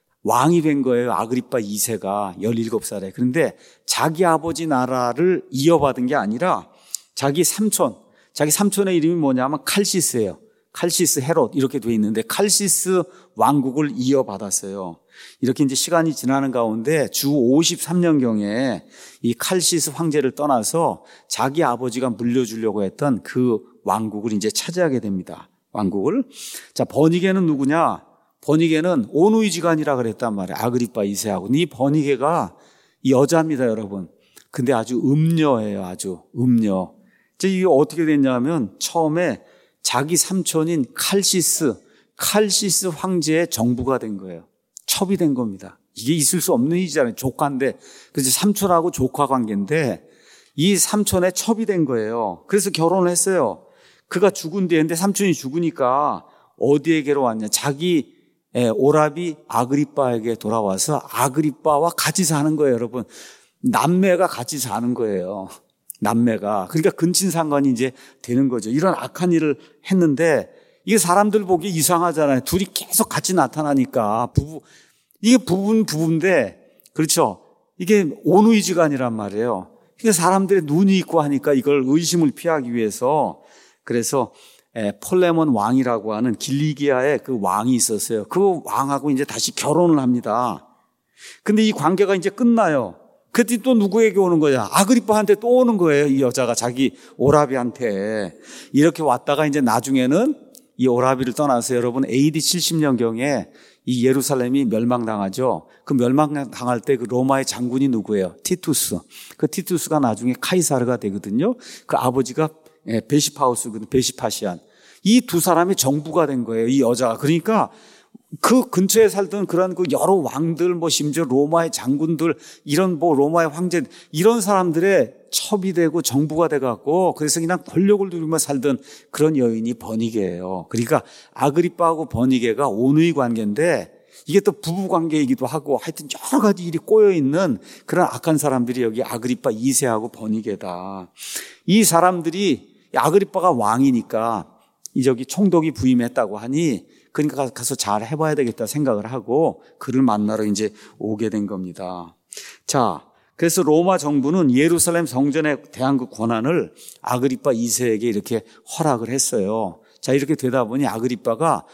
왕이 된 거예요. 아그리빠 이 세가 열일곱 살에. 그런데 자기 아버지 나라를 이어받은 게 아니라 자기 삼촌, 자기 삼촌의 이름이 뭐냐면 칼시스예요. 칼시스 헤롯 이렇게 돼 있는데 칼시스 왕국을 이어받았어요. 이렇게 이제 시간이 지나는 가운데 주 오십삼 년경에 이 칼시스 황제를 떠나서 자기 아버지가 물려주려고 했던 그 왕국을 이제 차지하게 됩니다. 왕국을. 자, 버니게는 누구냐? 버니게는 온누이지간이라 그랬단 말이에요. 아그리빠 이 세하고. 이 버니게가 여자입니다, 여러분. 근데 아주 음녀예요, 아주 음녀. 이제 이게 어떻게 됐냐면 처음에 자기 삼촌인 칼시스, 칼시스 황제의 정부가 된 거예요. 첩이 된 겁니다. 이게 있을 수 없는 일이잖아요. 조카인데. 그래서 삼촌하고 조카 관계인데 이 삼촌의 첩이 된 거예요. 그래서 결혼을 했어요. 그가 죽은 뒤인데 삼촌이 죽으니까 어디에게로 왔냐. 자기 오라비 아그리빠에게 돌아와서 아그리빠와 같이 사는 거예요, 여러분. 남매가 같이 사는 거예요. 남매가. 그러니까 근친상간이 이제 되는 거죠. 이런 악한 일을 했는데 이게 사람들 보기 이상하잖아요. 둘이 계속 같이 나타나니까 부부 이게 부부는 부부인데 그렇죠. 이게 온누이지간이란 말이에요. 이게 사람들의 눈이 있고 하니까 이걸 의심을 피하기 위해서 그래서 폴레몬 왕이라고 하는 길리기아의 그 왕이 있었어요. 그 왕하고 이제 다시 결혼을 합니다. 근데 이 관계가 이제 끝나요. 그때 또 누구에게 오는 거야? 아그리빠한테 또 오는 거예요. 이 여자가 자기 오라비한테. 이렇게 왔다가 이제 나중에는 이 오라비를 떠나서 여러분 에이디 칠십 년경에 이 예루살렘이 멸망당하죠. 그 멸망당할 때 그 로마의 장군이 누구예요? 티투스. 그 티투스가 나중에 카이사르가 되거든요. 그 아버지가 베시파우스거든요. 베시파시안. 이 두 사람이 정부가 된 거예요. 이 여자가. 그러니까 그 근처에 살던 그런 그 여러 왕들, 뭐 심지어 로마의 장군들, 이런 뭐 로마의 황제, 이런 사람들의 첩이 되고 정부가 돼갖고 그래서 그냥 권력을 누리며 살던 그런 여인이 버니게예요. 그러니까 아그리빠하고 버니게가 온누이 관계인데 이게 또 부부 관계이기도 하고 하여튼 여러 가지 일이 꼬여 있는 그런 악한 사람들이 여기 아그리빠 이 세하고 버니게다. 이 사람들이 아그리빠가 왕이니까 이 저기 총독이 부임했다고 하니 그러니까 가서 잘 해봐야 되겠다 생각을 하고 그를 만나러 이제 오게 된 겁니다. 자, 그래서 로마 정부는 예루살렘 성전에 대한 그 권한을 아그리빠 이 세에게 이렇게 허락을 했어요. 자, 이렇게 되다 보니 아그리빠가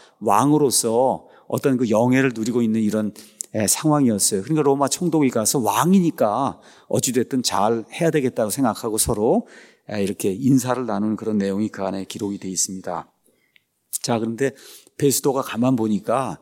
왕으로서 어떤 그 영예를 누리고 있는 이런 상황이었어요. 그러니까 로마 총독이 가서 왕이니까 어찌됐든 잘 해야 되겠다고 생각하고 서로 이렇게 인사를 나누는 그런 내용이 그 안에 기록이 되어 있습니다. 자, 그런데 베스도가 가만 보니까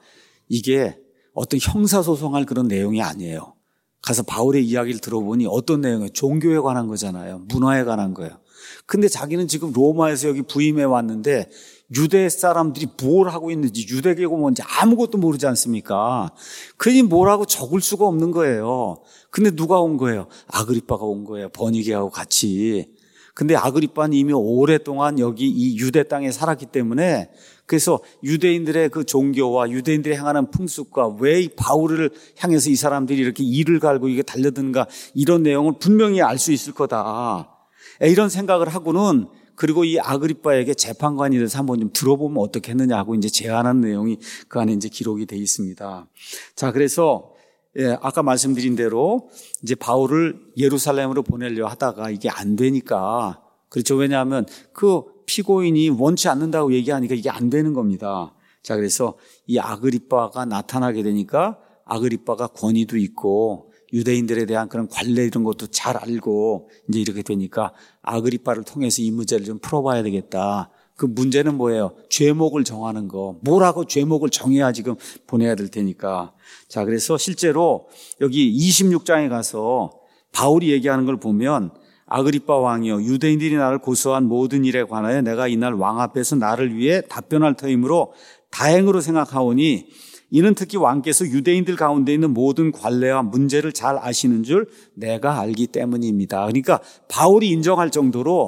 이게 어떤 형사소송할 그런 내용이 아니에요. 가서 바울의 이야기를 들어보니 어떤 내용이에요? 종교에 관한 거잖아요. 문화에 관한 거예요. 근데 자기는 지금 로마에서 여기 부임해 왔는데 유대 사람들이 뭘 하고 있는지 유대계고 뭔지 아무것도 모르지 않습니까? 그니 뭐라고 적을 수가 없는 거예요. 근데 누가 온 거예요? 아그리빠가 온 거예요. 버니게하고 같이. 근데 아그리빠는 이미 오랫동안 여기 이 유대 땅에 살았기 때문에 그래서 유대인들의 그 종교와 유대인들이 행하는 풍습과 왜 이 바울을 향해서 이 사람들이 이렇게 이를 갈고 이게 달려드는가 이런 내용을 분명히 알 수 있을 거다. 이런 생각을 하고는 그리고 이 아그리빠에게 재판관이 돼서 한번 좀 들어보면 어떻겠느냐 하고 이제 제안한 내용이 그 안에 이제 기록이 되어 있습니다. 자, 그래서 예, 아까 말씀드린 대로 이제 바울을 예루살렘으로 보내려 하다가 이게 안 되니까 그렇죠. 왜냐하면 그 피고인이 원치 않는다고 얘기하니까 이게 안 되는 겁니다. 자, 그래서 이 아그리빠가 나타나게 되니까 아그리빠가 권위도 있고 유대인들에 대한 그런 관례 이런 것도 잘 알고 이제 이렇게 되니까 아그리빠를 통해서 이 문제를 좀 풀어봐야 되겠다. 그 문제는 뭐예요? 죄목을 정하는 거. 뭐라고 죄목을 정해야 지금 보내야 될 테니까. 자, 그래서 실제로 여기 이십육 장에 가서 바울이 얘기하는 걸 보면 아그리빠 왕이여 유대인들이 나를 고소한 모든 일에 관하여 내가 이날 왕 앞에서 나를 위해 답변할 터이므로 다행으로 생각하오니 이는 특히 왕께서 유대인들 가운데 있는 모든 관례와 문제를 잘 아시는 줄 내가 알기 때문입니다. 그러니까 바울이 인정할 정도로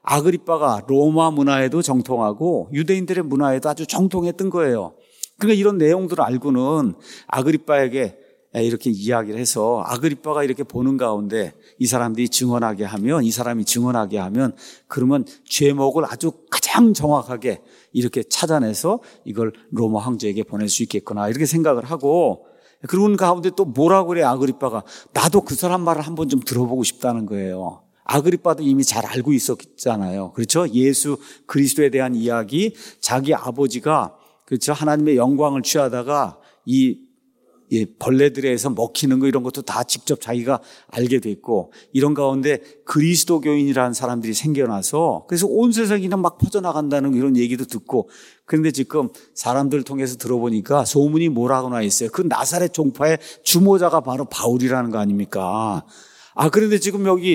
아그리빠가 로마 문화에도 정통하고 유대인들의 문화에도 아주 정통했던 거예요. 그러니까 이런 내용들을 알고는 아그리빠에게 이렇게 이야기를 해서 아그리빠가 이렇게 보는 가운데 이 사람들이 증언하게 하면, 이 사람이 증언하게 하면 그러면 죄목을 아주 가장 정확하게 이렇게 찾아내서 이걸 로마 황제에게 보낼 수 있겠구나 이렇게 생각을 하고, 그런 가운데 또 뭐라고 그래 아그리빠가, 나도 그 사람 말을 한번 좀 들어보고 싶다는 거예요. 아그리빠도 이미 잘 알고 있었잖아요. 그렇죠? 예수 그리스도에 대한 이야기, 자기 아버지가 그렇죠? 하나님의 영광을 취하다가 이 이 벌레들에서 먹히는 거 이런 것도 다 직접 자기가 알게 됐고, 이런 가운데 그리스도교인이라는 사람들이 생겨나서 그래서 온 세상이 그냥 막 퍼져나간다는 이런 얘기도 듣고, 그런데 지금 사람들 통해서 들어보니까 소문이 뭐라고 나 있어요. 그 나사렛 종파의 주모자가 바로 바울이라는 거 아닙니까? 아, 그런데 지금 여기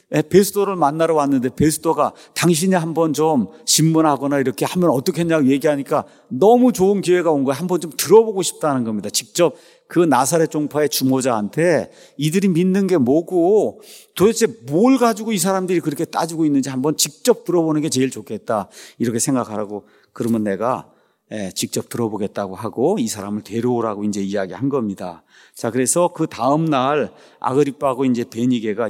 베스도를 만나러 왔는데 베스도가 당신이 한번 좀 신문하거나 이렇게 하면 어떻겠냐고 얘기하니까 너무 좋은 기회가 온 거예요. 한번 좀 들어보고 싶다는 겁니다. 직접 그 나사렛 종파의 주모자한테 이들이 믿는 게 뭐고 도대체 뭘 가지고 이 사람들이 그렇게 따지고 있는지 한번 직접 들어보는 게 제일 좋겠다 이렇게 생각하라고, 그러면 내가 직접 들어보겠다고 하고 이 사람을 데려오라고 이제 이야기한 겁니다. 자, 그래서 그 다음 날 아그리빠하고 이제 베니게가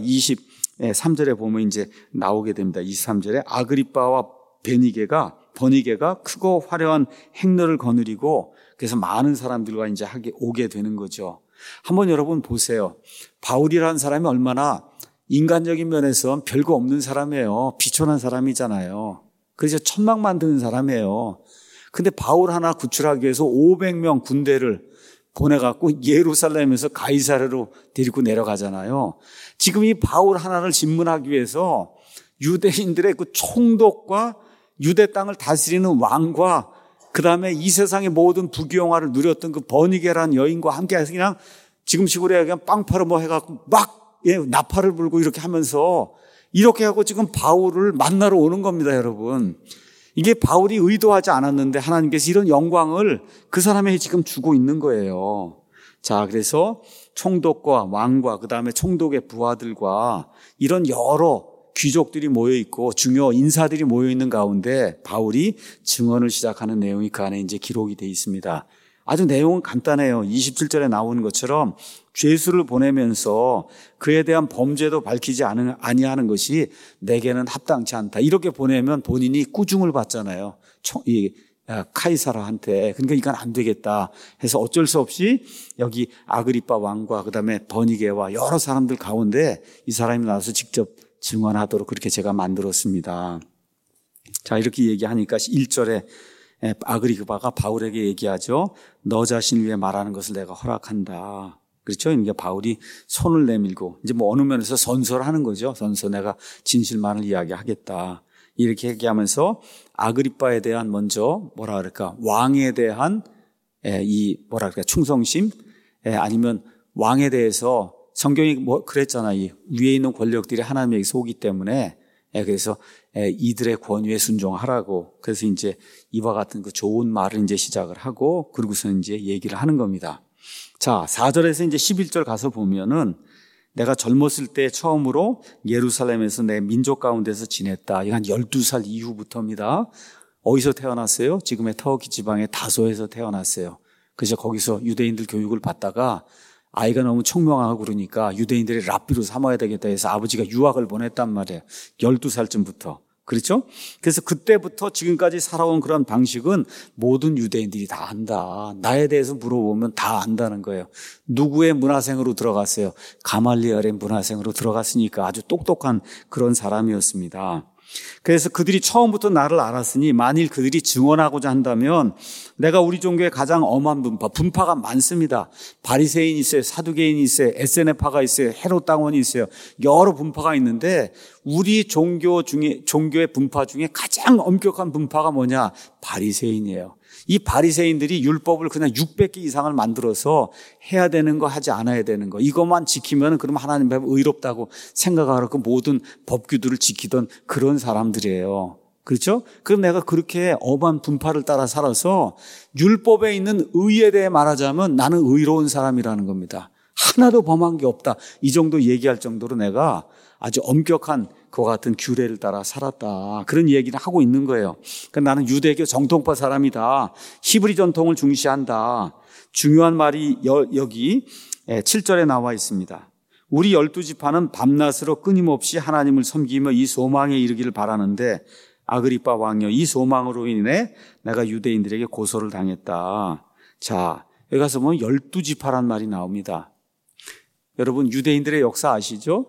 이십삼 절에 보면 이제 나오게 됩니다. 이십삼 절에 아그리빠와 베니게가 버니게가 크고 화려한 행로를 거느리고 그래서 많은 사람들과 이제 하게 오게 되는 거죠. 한번 여러분 보세요. 바울이라는 사람이 얼마나 인간적인 면에서 별거 없는 사람이에요. 비천한 사람이잖아요. 그래서 천막 만드는 사람이에요. 근데 바울 하나 구출하기 위해서 오백 명 군대를 보내갖고 예루살렘에서 가이사랴로 데리고 내려가잖아요. 지금 이 바울 하나를 진문하기 위해서 유대인들의 그 총독과 유대 땅을 다스리는 왕과 그 다음에 이 세상의 모든 부귀영화를 누렸던 그 버니게라는 여인과 함께 해서 그냥 지금 식으로 그냥 빵파를 뭐 해갖고 막 예, 나팔을 불고 이렇게 하면서 이렇게 하고 지금 바울을 만나러 오는 겁니다, 여러분. 이게 바울이 의도하지 않았는데 하나님께서 이런 영광을 그 사람에게 지금 주고 있는 거예요. 자, 그래서 총독과 왕과 그 다음에 총독의 부하들과 이런 여러 귀족들이 모여 있고 중요 인사들이 모여 있는 가운데 바울이 증언을 시작하는 내용이 그 안에 이제 기록이 되어 있습니다. 아주 내용은 간단해요. 이십칠 절에 나오는 것처럼 죄수를 보내면서 그에 대한 범죄도 밝히지 아니하는 것이 내게는 합당치 않다. 이렇게 보내면 본인이 꾸중을 받잖아요. 이 카이사라한테. 그러니까 이건 안 되겠다 해서 어쩔 수 없이 여기 아그리빠 왕과 그다음에 버니게와 여러 사람들 가운데 이 사람이 나와서 직접 증언하도록 그렇게 제가 만들었습니다. 자, 이렇게 얘기하니까 일 절에 아그리빠가 바울에게 얘기하죠. 너 자신을 위해 말하는 것을 내가 허락한다. 그렇죠? 그러니까 바울이 손을 내밀고 이제 뭐 어느 면에서 선서를 하는 거죠. 선서, 내가 진실만을 이야기하겠다. 이렇게 얘기하면서 아그리빠에 대한 먼저 뭐라 그럴까, 왕에 대한 이 뭐라 그럴까, 충성심, 아니면 왕에 대해서 성경이 뭐 그랬잖아요. 이 위에 있는 권력들이 하나님에게서 오기 때문에 그래서 이들의 권위에 순종하라고. 그래서 이제 이와 같은 그 좋은 말을 이제 시작을 하고 그러고서 이제 얘기를 하는 겁니다. 자, 사 절에서 이제 십일 절 가서 보면은 내가 젊었을 때 처음으로 예루살렘에서 내 민족 가운데서 지냈다. 이거 한 열두 살 이후부터입니다. 어디서 태어났어요? 지금의 터키 지방의 다소에서 태어났어요. 그래서 거기서 유대인들 교육을 받다가 아이가 너무 청명하고 그러니까 유대인들이 랍비로 삼아야 되겠다 해서 아버지가 유학을 보냈단 말이에요. 열두 살쯤부터. 그렇죠? 그래서 그때부터 지금까지 살아온 그런 방식은 모든 유대인들이 다 안다. 나에 대해서 물어보면 다 안다는 거예요. 누구의 문화생으로 들어갔어요? 가말리엘의 문화생으로 들어갔으니까 아주 똑똑한 그런 사람이었습니다. 그래서 그들이 처음부터 나를 알았으니 만일 그들이 증언하고자 한다면 내가 우리 종교의 가장 엄한 분파, 분파가 많습니다. 바리새인이 있어요. 사두개인이 있어요. 에스엔에파가 있어요. 헤롯 당원이 있어요. 여러 분파가 있는데 우리 종교 중에, 종교의 분파 중에 가장 엄격한 분파가 뭐냐? 바리새인이에요. 이 바리새인들이 율법을 그냥 육백 개 이상을 만들어서 해야 되는 거 하지 않아야 되는 거 이것만 지키면 그럼 하나님 앞에 의롭다고 생각하고 그 모든 법규들을 지키던 그런 사람들이에요. 그렇죠? 그럼 내가 그렇게 엄한 분파를 따라 살아서 율법에 있는 의에 대해 말하자면 나는 의로운 사람이라는 겁니다. 하나도 범한 게 없다. 이 정도 얘기할 정도로 내가 아주 엄격한 그와 같은 규례를 따라 살았다. 그런 얘기를 하고 있는 거예요. 그러니까 나는 유대교 정통파 사람이다. 히브리 전통을 중시한다. 중요한 말이 여기 칠 절에 나와 있습니다. 우리 열두 지파는 밤낮으로 끊임없이 하나님을 섬기며 이 소망에 이르기를 바라는데 아그리빠 왕여, 이 소망으로 인해 내가 유대인들에게 고소를 당했다. 자, 여기 가서 보면 열두 지파란 말이 나옵니다. 여러분 유대인들의 역사 아시죠?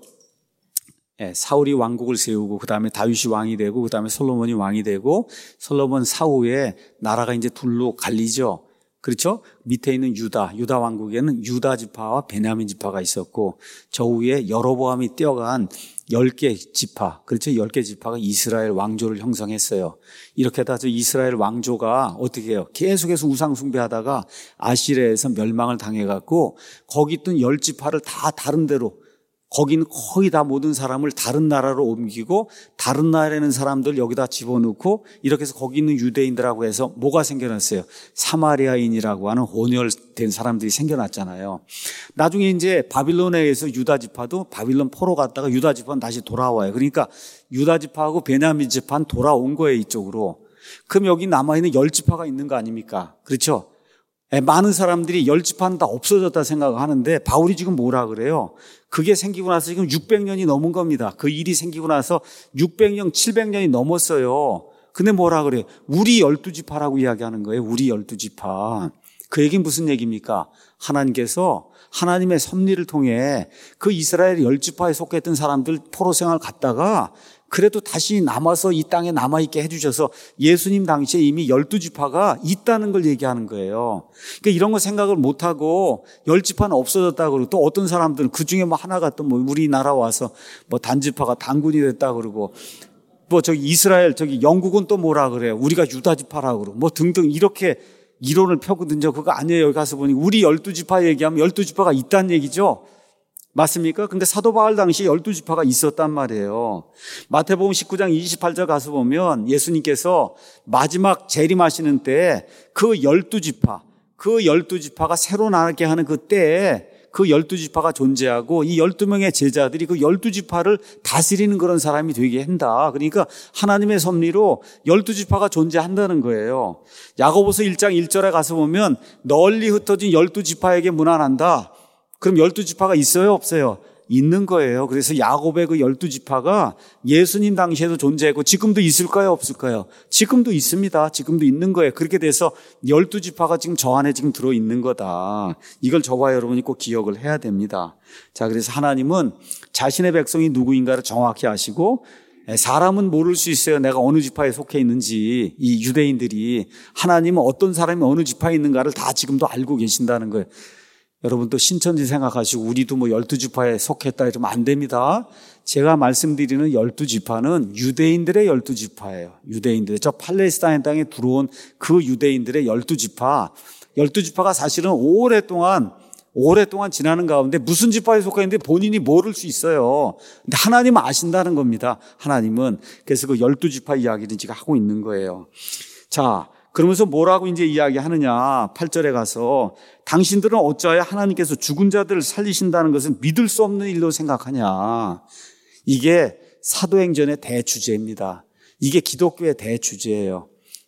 예, 사울이 왕국을 세우고 그 다음에 다윗이 왕이 되고 그 다음에 솔로몬이 왕이 되고 솔로몬 사후에 나라가 이제 둘로 갈리죠. 그렇죠? 밑에 있는 유다, 유다 왕국에는 유다 지파와 베냐민 지파가 있었고 저 위에 여로보암이 뛰어간 열 개 지파, 그렇죠? 열 개 지파가 이스라엘 왕조를 형성했어요. 이렇게 해서 이스라엘 왕조가 어떻게 해요? 계속해서 우상 숭배하다가 아시리아에서 멸망을 당해갖고 거기 있던 열 지파를 다 다른 데로, 거기는 거의 다 모든 사람을 다른 나라로 옮기고 다른 나라에 있는 사람들 여기다 집어넣고 이렇게 해서 거기 있는 유대인들하고 해서 뭐가 생겨났어요? 사마리아인이라고 하는 혼혈된 사람들이 생겨났잖아요. 나중에 이제 바빌론에 의해서 유다 지파도 바빌론 포로 갔다가 유다 지파는 다시 돌아와요. 그러니까 유다 지파하고 베냐민 지파는 돌아온 거예요, 이쪽으로. 그럼 여기 남아있는 열 지파가 있는 거 아닙니까? 그렇죠? 많은 사람들이 열 지파는 다 없어졌다 생각하는데 바울이 지금 뭐라 그래요? 그게 생기고 나서 지금 육백 년이 넘은 겁니다. 그 일이 생기고 나서 육백 년, 칠백 년이 넘었어요. 근데 뭐라 그래요? 우리 열두 지파라고 이야기하는 거예요. 우리 열두 지파. 그 얘기는 무슨 얘기입니까? 하나님께서 하나님의 섭리를 통해 그 이스라엘 열 지파에 속했던 사람들 포로 생활 갔다가 그래도 다시 남아서 이 땅에 남아있게 해주셔서 예수님 당시에 이미 열두 지파가 있다는 걸 얘기하는 거예요. 그러니까 이런 거 생각을 못하고 열 지파는 없어졌다 그러고 또 어떤 사람들은 그 중에 뭐 하나가 또 뭐 우리나라 와서 뭐 단지파가 단군이 됐다 그러고 뭐 저기 이스라엘 저기 영국은 또 뭐라 그래요? 우리가 유다 지파라 그러고 뭐 등등 이렇게 이론을 펴거든요. 그거 아니에요. 여기 가서 보니 우리 열두 지파 얘기하면 열두 지파가 있다는 얘기죠. 맞습니까? 근데 사도 바울 당시에 열두 지파가 있었단 말이에요. 마태복음 십구 장 이십팔 절 가서 보면 예수님께서 마지막 재림하시는 때에 그 열두 지파, 그 열두 지파가 새로 나게 하는 그 때에 그 열두 지파가 존재하고 이 열두 명의 제자들이 그 열두 지파를 다스리는 그런 사람이 되게 한다. 그러니까 하나님의 섭리로 열두 지파가 존재한다는 거예요. 야고보서 일 장 일 절에 가서 보면 널리 흩어진 열두 지파에게 문안한다. 그럼 열두 지파가 있어요? 없어요? 있는 거예요. 그래서 야곱의 그 열두 지파가 예수님 당시에도 존재했고 지금도 있을까요? 없을까요? 지금도 있습니다. 지금도 있는 거예요. 그렇게 돼서 열두 지파가 지금 저 안에 지금 들어있는 거다. 이걸 저와 여러분이 꼭 기억을 해야 됩니다. 자, 그래서 하나님은 자신의 백성이 누구인가를 정확히 아시고 사람은 모를 수 있어요. 내가 어느 지파에 속해 있는지. 이 유대인들이 하나님은 어떤 사람이 어느 지파에 있는가를 다 지금도 알고 계신다는 거예요. 여러분 또 신천지 생각하시고 우리도 뭐 열두 지파에 속했다 이러면 안 됩니다. 제가 말씀드리는 열두 지파는 유대인들의 열두 지파예요. 유대인들의 저 팔레스타인 땅에 들어온 그 유대인들의 열두 지파. 열두 지파가 사실은 오랫동안 오랫동안 지나는 가운데 무슨 지파에 속했는데 본인이 모를 수 있어요. 근데 하나님은 아신다는 겁니다. 하나님은. 그래서 그 열두 지파 이야기를 지금 하고 있는 거예요. 자, 그러면서 뭐라고 이제 이야기하느냐. 팔 절에 가서 당신들은 어찌하여 하나님께서 죽은 자들을 살리신다는 것은 믿을 수 없는 일로 생각하냐. 이게 사도행전의 대주제입니다. 이게 기독교의 대주제예요.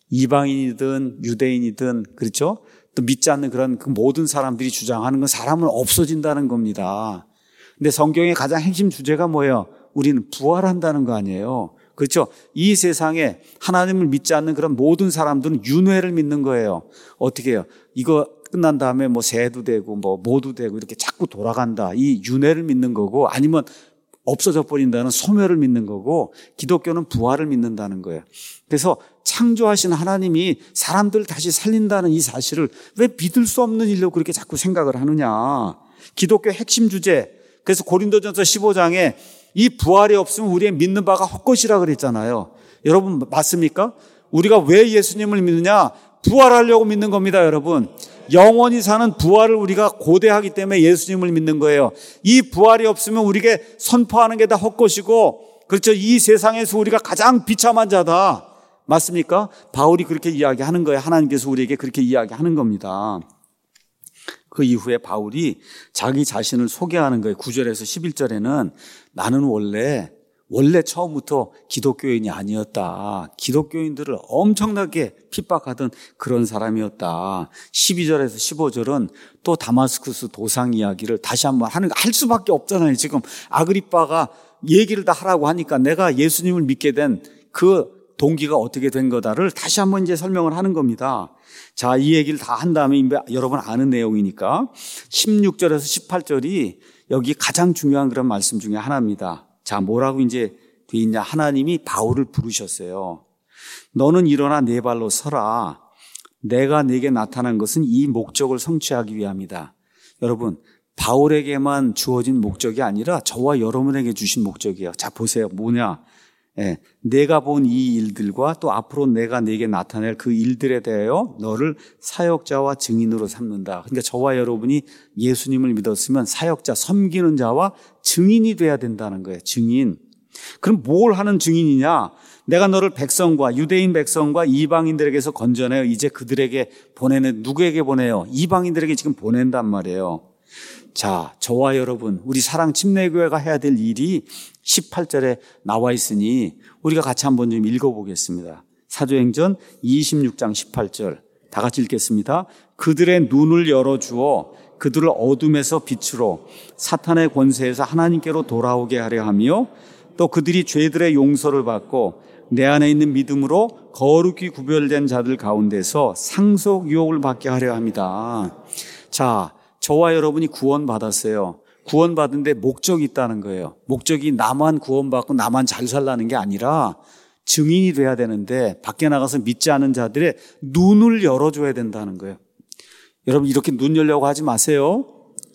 이방인이든 유대인이든 그렇죠? 또 믿지 않는 그런 그 모든 사람들이 주장하는 건 사람은 없어진다는 겁니다. 근데 성경의 가장 핵심 주제가 뭐예요? 우리는 부활한다는 거 아니에요. 그렇죠? 이 세상에 하나님을 믿지 않는 그런 모든 사람들은 윤회를 믿는 거예요. 어떻게 해요? 이거 끝난 다음에 뭐 새도 되고 뭐 모도 되고 이렇게 자꾸 돌아간다. 이 윤회를 믿는 거고 아니면 없어져 버린다는 소멸을 믿는 거고 기독교는 부활을 믿는다는 거예요. 그래서 창조하신 하나님이 사람들을 다시 살린다는 이 사실을 왜 믿을 수 없는 일로 그렇게 자꾸 생각을 하느냐. 기독교의 핵심 주제. 그래서 고린도전서 십오 장에 이 부활이 없으면 우리의 믿는 바가 헛것이라 그랬잖아요. 여러분 맞습니까? 우리가 왜 예수님을 믿느냐? 부활하려고 믿는 겁니다, 여러분. 영원히 사는 부활을 우리가 고대하기 때문에 예수님을 믿는 거예요. 이 부활이 없으면 우리에게 선포하는 게 다 헛것이고 그렇죠. 이 세상에서 우리가 가장 비참한 자다. 맞습니까? 바울이 그렇게 이야기하는 거예요. 하나님께서 우리에게 그렇게 이야기하는 겁니다. 그 이후에 바울이 자기 자신을 소개하는 거예요. 구 절에서 십일 절에는 나는 원래 원래 처음부터 기독교인이 아니었다. 기독교인들을 엄청나게 핍박하던 그런 사람이었다. 십이 절에서 십오 절은 또 다마스쿠스 도상 이야기를 다시 한번 하는 할 수밖에 없잖아요. 지금 아그리빠가 얘기를 다 하라고 하니까 내가 예수님을 믿게 된 그 동기가 어떻게 된 거다를 다시 한번 이제 설명을 하는 겁니다. 자, 이 얘기를 다 한 다음에 여러분 아는 내용이니까 십육 절에서 십팔 절이 여기 가장 중요한 그런 말씀 중에 하나입니다. 자, 뭐라고 이제 돼 있냐? 하나님이 바울을 부르셨어요. 너는 일어나 네 발로 서라. 내가 네게 나타난 것은 이 목적을 성취하기 위함이다. 여러분, 바울에게만 주어진 목적이 아니라 저와 여러분에게 주신 목적이에요. 자, 보세요. 뭐냐? 예, 내가 본 이 일들과 또 앞으로 내가 네게 나타낼 그 일들에 대하여 너를 사역자와 증인으로 삼는다. 그러니까 저와 여러분이 예수님을 믿었으면 사역자, 섬기는 자와 증인이 돼야 된다는 거예요. 증인. 그럼 뭘 하는 증인이냐? 내가 너를 백성과 유대인 백성과 이방인들에게서 건져내어 이제 그들에게 보내는, 누구에게 보내요? 이방인들에게 지금 보낸단 말이에요. 자, 저와 여러분, 우리 사랑 침례교회가 해야 될 일이 십팔 절에 나와 있으니 우리가 같이 한번 좀 읽어보겠습니다. 사도행전 이십육 장 십팔 절 다 같이 읽겠습니다. 그들의 눈을 열어주어 그들을 어둠에서 빛으로 사탄의 권세에서 하나님께로 돌아오게 하려 하며 또 그들이 죄들의 용서를 받고 내 안에 있는 믿음으로 거룩히 구별된 자들 가운데서 상속 유혹을 받게 하려 합니다. 자, 저와 여러분이 구원받았어요. 구원받은데 목적이 있다는 거예요. 목적이 나만 구원받고 나만 잘 살라는 게 아니라 증인이 돼야 되는데 밖에 나가서 믿지 않은 자들의 눈을 열어줘야 된다는 거예요. 여러분, 이렇게 눈 열려고 하지 마세요.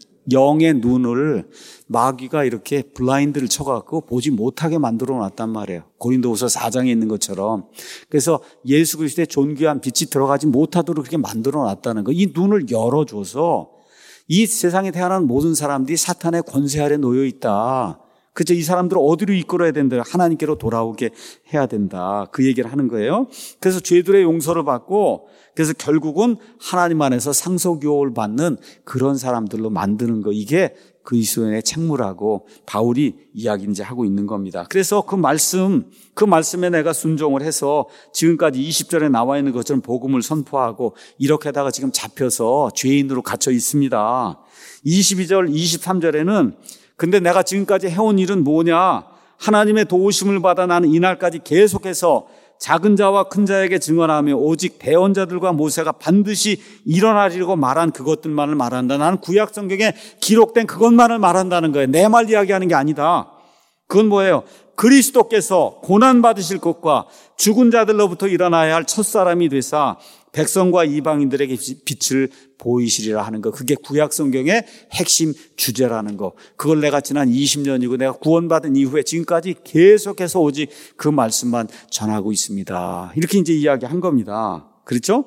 영의 눈을 마귀가 이렇게 블라인드를 쳐갖고 보지 못하게 만들어 놨단 말이에요. 고린도후서 사 장에 있는 것처럼. 그래서 예수 그리스도의 존귀한 빛이 들어가지 못하도록 그렇게 만들어 놨다는 거예요. 이 눈을 열어줘서 이 세상에 태어난 모든 사람들이 사탄의 권세 아래 놓여 있다. 그렇죠? 이 사람들을 어디로 이끌어야 된다? 하나님께로 돌아오게 해야 된다. 그 얘기를 하는 거예요. 그래서 죄들의 용서를 받고 그래서 결국은 하나님 안에서 상속 유혹을 받는 그런 사람들로 만드는 거. 이게 그리스도인의 책무라고 바울이 이야기를 이제 하고 있는 겁니다. 그래서 그 말씀, 그 말씀에 내가 순종을 해서 지금까지 이십 절에 나와 있는 것처럼 복음을 선포하고 이렇게 하다가 지금 잡혀서 죄인으로 갇혀 있습니다. 이십이 절, 이십삼 절에는 근데 내가 지금까지 해온 일은 뭐냐? 하나님의 도우심을 받아 나는 이날까지 계속해서 작은 자와 큰 자에게 증언하며 오직 대언자들과 모세가 반드시 일어나리라고 말한 그것들만을 말한다. 나는 구약 성경에 기록된 그것만을 말한다는 거예요. 내 말 이야기하는 게 아니다. 그건 뭐예요? 그리스도께서 고난받으실 것과 죽은 자들로부터 일어나야 할 첫사람이 되사 백성과 이방인들에게 빛을 보이시리라 하는 거. 그게 구약 성경의 핵심 주제라는 거. 그걸 내가 지난 이십 년이고 내가 구원받은 이후에 지금까지 계속해서 오직 그 말씀만 전하고 있습니다. 이렇게 이제 이야기한 겁니다. 그렇죠?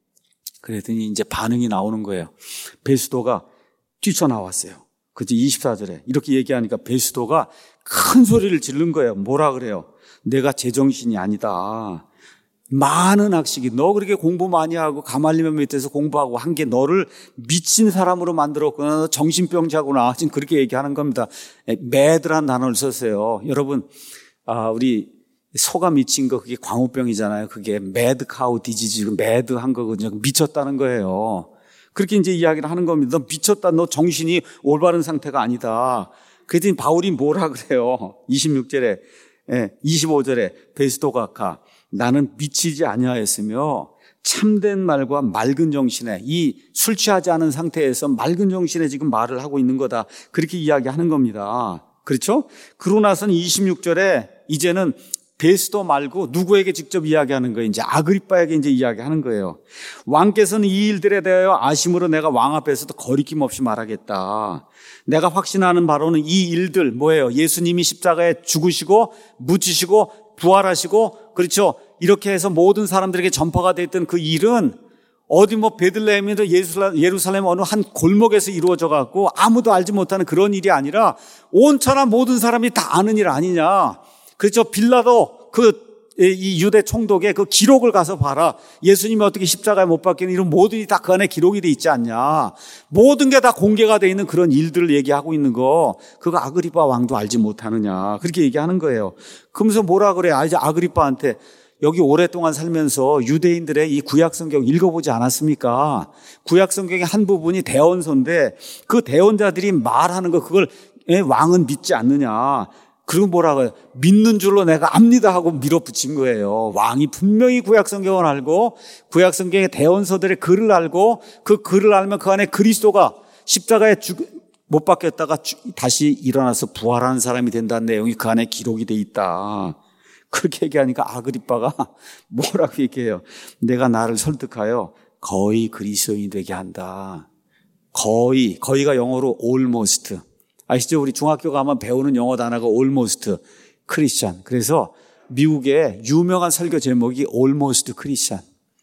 그랬더니 이제 반응이 나오는 거예요. 베스도가 뛰쳐나왔어요. 그죠? 이십사 절에 이렇게 얘기하니까 베스도가 큰 소리를 지른 거예요. 뭐라 그래요? 내가 제정신이 아니다. 많은 학식이 너 그렇게 공부 많이 하고 가말리엘 밑에서 공부하고 한 게 너를 미친 사람으로 만들었구나. 너 정신병자구나. 지금 그렇게 얘기하는 겁니다. 매드란 단어를 썼어요. 여러분, 아, 우리 소가 미친 거 그게 광우병이잖아요. 그게 매드 카우 디지즈, 매드한 거거든요. 미쳤다는 거예요. 그렇게 이제 이야기를 하는 겁니다. 너 미쳤다. 너 정신이 올바른 상태가 아니다. 그랬더니 바울이 뭐라 그래요? 이십육 절에, 이십오 절에 베스도가 가. 나는 미치지 아니하였으며 참된 말과 맑은 정신에 이 술 취하지 않은 상태에서 맑은 정신에 지금 말을 하고 있는 거다. 그렇게 이야기하는 겁니다. 그렇죠? 그러고 나서는 이십육 절에 이제는 베스도 말고 누구에게 직접 이야기하는 거예요. 이제 아그리빠에게 이제 이야기하는 거예요. 왕께서는 이 일들에 대하여 아심으로 내가 왕 앞에서도 거리낌 없이 말하겠다. 내가 확신하는 바로는 이 일들 뭐예요? 예수님이 십자가에 죽으시고 묻히시고 부활하시고 그렇죠. 이렇게 해서 모든 사람들에게 전파가 됐던 그 일은 어디 뭐 베들레헴이나 예루살렘 어느 한 골목에서 이루어져 갖고 아무도 알지 못하는 그런 일이 아니라 온천한 모든 사람이 다 아는 일 아니냐. 그렇죠. 빌라도 그 이 유대 총독의 그 기록을 가서 봐라. 예수님이 어떻게 십자가에 못 박히는 이런 모든 일이 다 그 안에 기록이 돼 있지 않냐. 모든 게 다 공개가 돼 있는 그런 일들을 얘기하고 있는 거, 그거 아그리빠 왕도 알지 못하느냐. 그렇게 얘기하는 거예요. 그러면서 뭐라 그래요? 아, 이제 아그리빠한테 여기 오랫동안 살면서 유대인들의 이 구약성경 읽어보지 않았습니까? 구약성경의 한 부분이 대언서인데 그 대언자들이 말하는 거 그걸 왕은 믿지 않느냐. 그리고 뭐라고 해요? 믿는 줄로 내가 압니다 하고 밀어붙인 거예요. 왕이 분명히 구약성경을 알고 구약성경의 대언서들의 글을 알고 그 글을 알면 그 안에 그리스도가 십자가에 죽, 못 박혔다가 다시 일어나서 부활하는 사람이 된다는 내용이 그 안에 기록이 돼 있다. 그렇게 얘기하니까 아그리빠가 뭐라고 얘기해요? 내가 나를 설득하여 거의 그리스도인이 되게 한다. 거의, 거의가 영어로 almost. 아시죠? 우리 중학교 가면 배우는 영어 단어가 almost 크리스찬. 그래서 미국의 유명한 설교 제목이 almost 크리스찬.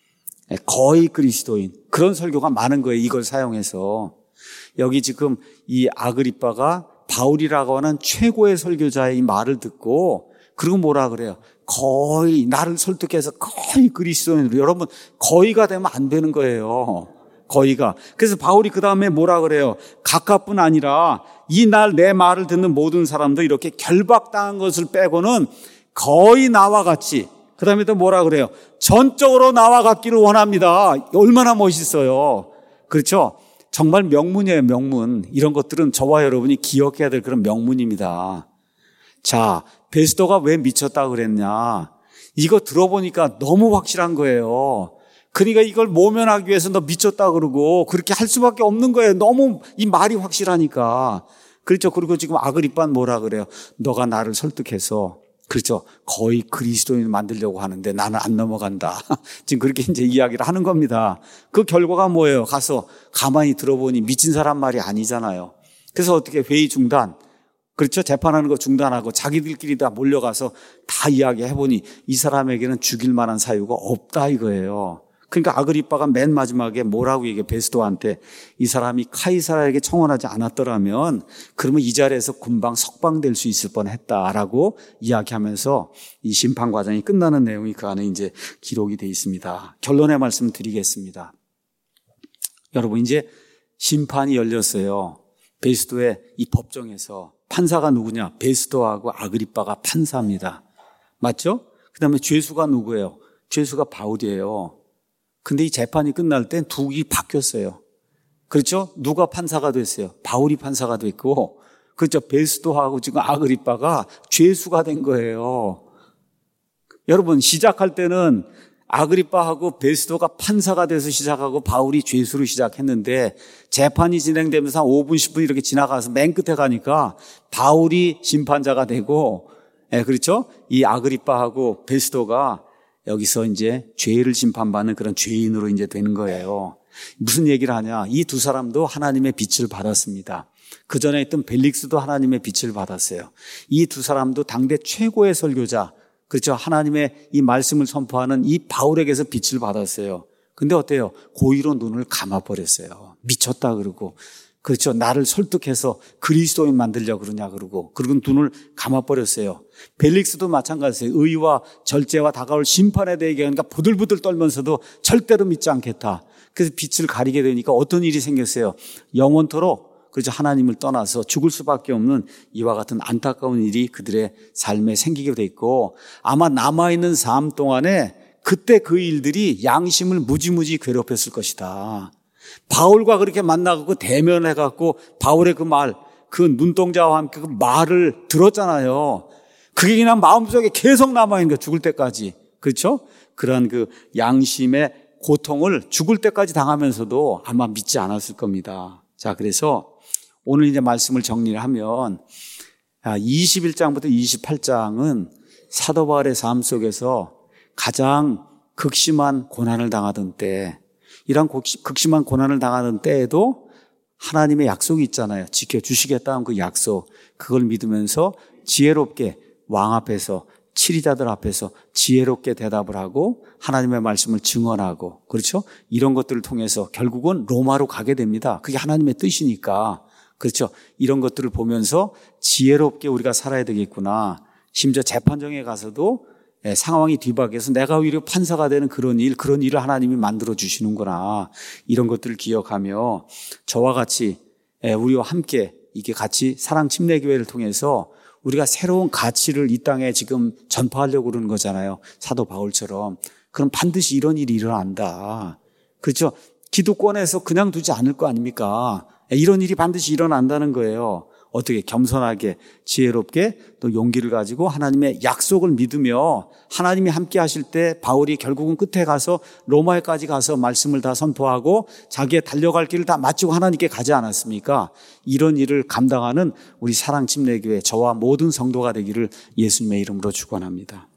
거의 그리스도인. 그런 설교가 많은 거예요. 이걸 사용해서. 여기 지금 이 아그리빠가 바울이라고 하는 최고의 설교자의 이 말을 듣고 그리고 뭐라 그래요? 거의 나를 설득해서 거의 그리스도인으로. 여러분 거의가 되면 안 되는 거예요. 거의가. 그래서 바울이 그 다음에 뭐라 그래요? 각각뿐 아니라 이 날 내 말을 듣는 모든 사람도 이렇게 결박당한 것을 빼고는 거의 나와 같이. 그 다음에 또 뭐라 그래요? 전적으로 나와 같기를 원합니다. 얼마나 멋있어요. 그렇죠? 정말 명문이에요, 명문. 이런 것들은 저와 여러분이 기억해야 될 그런 명문입니다. 자, 베스도가 왜 미쳤다 그랬냐? 이거 들어보니까 너무 확실한 거예요. 그러니까 이걸 모면하기 위해서 너 미쳤다 그러고 그렇게 할 수밖에 없는 거예요. 너무 이 말이 확실하니까. 그렇죠. 그리고 지금 아그리빠는 뭐라 그래요? 너가 나를 설득해서, 그렇죠, 거의 그리스도인을 만들려고 하는데 나는 안 넘어간다. 지금 그렇게 이제 이야기를 하는 겁니다. 그 결과가 뭐예요? 가서 가만히 들어보니 미친 사람 말이 아니잖아요. 그래서 어떻게 회의 중단, 그렇죠? 재판하는 거 중단하고 자기들끼리 다 몰려가서 다 이야기해보니 이 사람에게는 죽일 만한 사유가 없다 이거예요. 그러니까 아그리빠가 맨 마지막에 뭐라고 얘기해? 베스도한테 이 사람이 카이사라에게 청원하지 않았더라면 그러면 이 자리에서 금방 석방될 수 있을 뻔했다라고 이야기하면서 이 심판 과정이 끝나는 내용이 그 안에 이제 기록이 되어 있습니다. 결론의 말씀을 드리겠습니다. 여러분 이제 심판이 열렸어요. 베스도의 이 법정에서 판사가 누구냐? 베스도하고 아그리빠가 판사입니다. 맞죠? 그 다음에 죄수가 누구예요? 죄수가 바울이에요. 근데 이 재판이 끝날 땐 두기 바뀌었어요. 그렇죠? 누가 판사가 됐어요? 바울이 판사가 됐고, 그렇죠? 베스도하고 지금 아그리빠가 죄수가 된 거예요. 여러분 시작할 때는 아그리빠하고 베스도가 판사가 돼서 시작하고 바울이 죄수로 시작했는데 재판이 진행되면서 한 오 분, 십 분 이렇게 지나가서 맨 끝에 가니까 바울이 심판자가 되고, 예, 그렇죠? 이 아그리빠하고 베스도가 여기서 이제 죄를 심판받는 그런 죄인으로 이제 되는 거예요. 무슨 얘기를 하냐? 이 두 사람도 하나님의 빛을 받았습니다. 그 전에 있던 벨릭스도 하나님의 빛을 받았어요. 이 두 사람도 당대 최고의 설교자, 그렇죠? 하나님의 이 말씀을 선포하는 이 바울에게서 빛을 받았어요. 근데 어때요? 고의로 눈을 감아버렸어요. 미쳤다 그러고, 그렇죠? 나를 설득해서 그리스도인 만들려고 그러냐 그러고, 그리고 눈을 감아버렸어요. 벨릭스도 마찬가지예요. 의와 절제와 다가올 심판에 대해 얘기하니까 부들부들 떨면서도 절대로 믿지 않겠다. 그래서 빛을 가리게 되니까 어떤 일이 생겼어요? 영원토록, 그렇죠, 하나님을 떠나서 죽을 수밖에 없는 이와 같은 안타까운 일이 그들의 삶에 생기게 돼 있고, 아마 남아있는 삶 동안에 그때 그 일들이 양심을 무지무지 괴롭혔을 것이다. 바울과 그렇게 만나고 대면해갖고 바울의 그 말, 그 눈동자와 함께 그 말을 들었잖아요. 그게 그냥 마음속에 계속 남아있는 거예요. 죽을 때까지. 그렇죠? 그런 그 양심의 고통을 죽을 때까지 당하면서도 아마 믿지 않았을 겁니다. 자, 그래서 오늘 이제 말씀을 정리를 하면 이십일 장부터 이십팔 장은 사도 바울의 삶 속에서 가장 극심한 고난을 당하던 때, 이런 극심한 고난을 당하는 때에도 하나님의 약속이 있잖아요. 지켜주시겠다는 그 약속, 그걸 믿으면서 지혜롭게 왕 앞에서, 치리자들 앞에서 지혜롭게 대답을 하고 하나님의 말씀을 증언하고, 그렇죠? 이런 것들을 통해서 결국은 로마로 가게 됩니다. 그게 하나님의 뜻이니까. 그렇죠? 이런 것들을 보면서 지혜롭게 우리가 살아야 되겠구나. 심지어 재판정에 가서도 상황이 뒤바뀌어서 내가 오히려 판사가 되는 그런 일, 그런 일을 하나님이 만들어 주시는구나. 이런 것들을 기억하며 저와 같이 우리와 함께 이게 같이 사랑 침례교회를 통해서 우리가 새로운 가치를 이 땅에 지금 전파하려고 그러는 거잖아요. 사도 바울처럼. 그럼 반드시 이런 일이 일어난다. 그렇죠? 기득권에서 그냥 두지 않을 거 아닙니까? 이런 일이 반드시 일어난다는 거예요. 어떻게 겸손하게 지혜롭게 또 용기를 가지고 하나님의 약속을 믿으며 하나님이 함께 하실 때 바울이 결국은 끝에 가서 로마에까지 가서 말씀을 다 선포하고 자기의 달려갈 길을 다 마치고 하나님께 가지 않았습니까? 이런 일을 감당하는 우리 사랑 침례교회 저와 모든 성도가 되기를 예수님의 이름으로 축원합니다.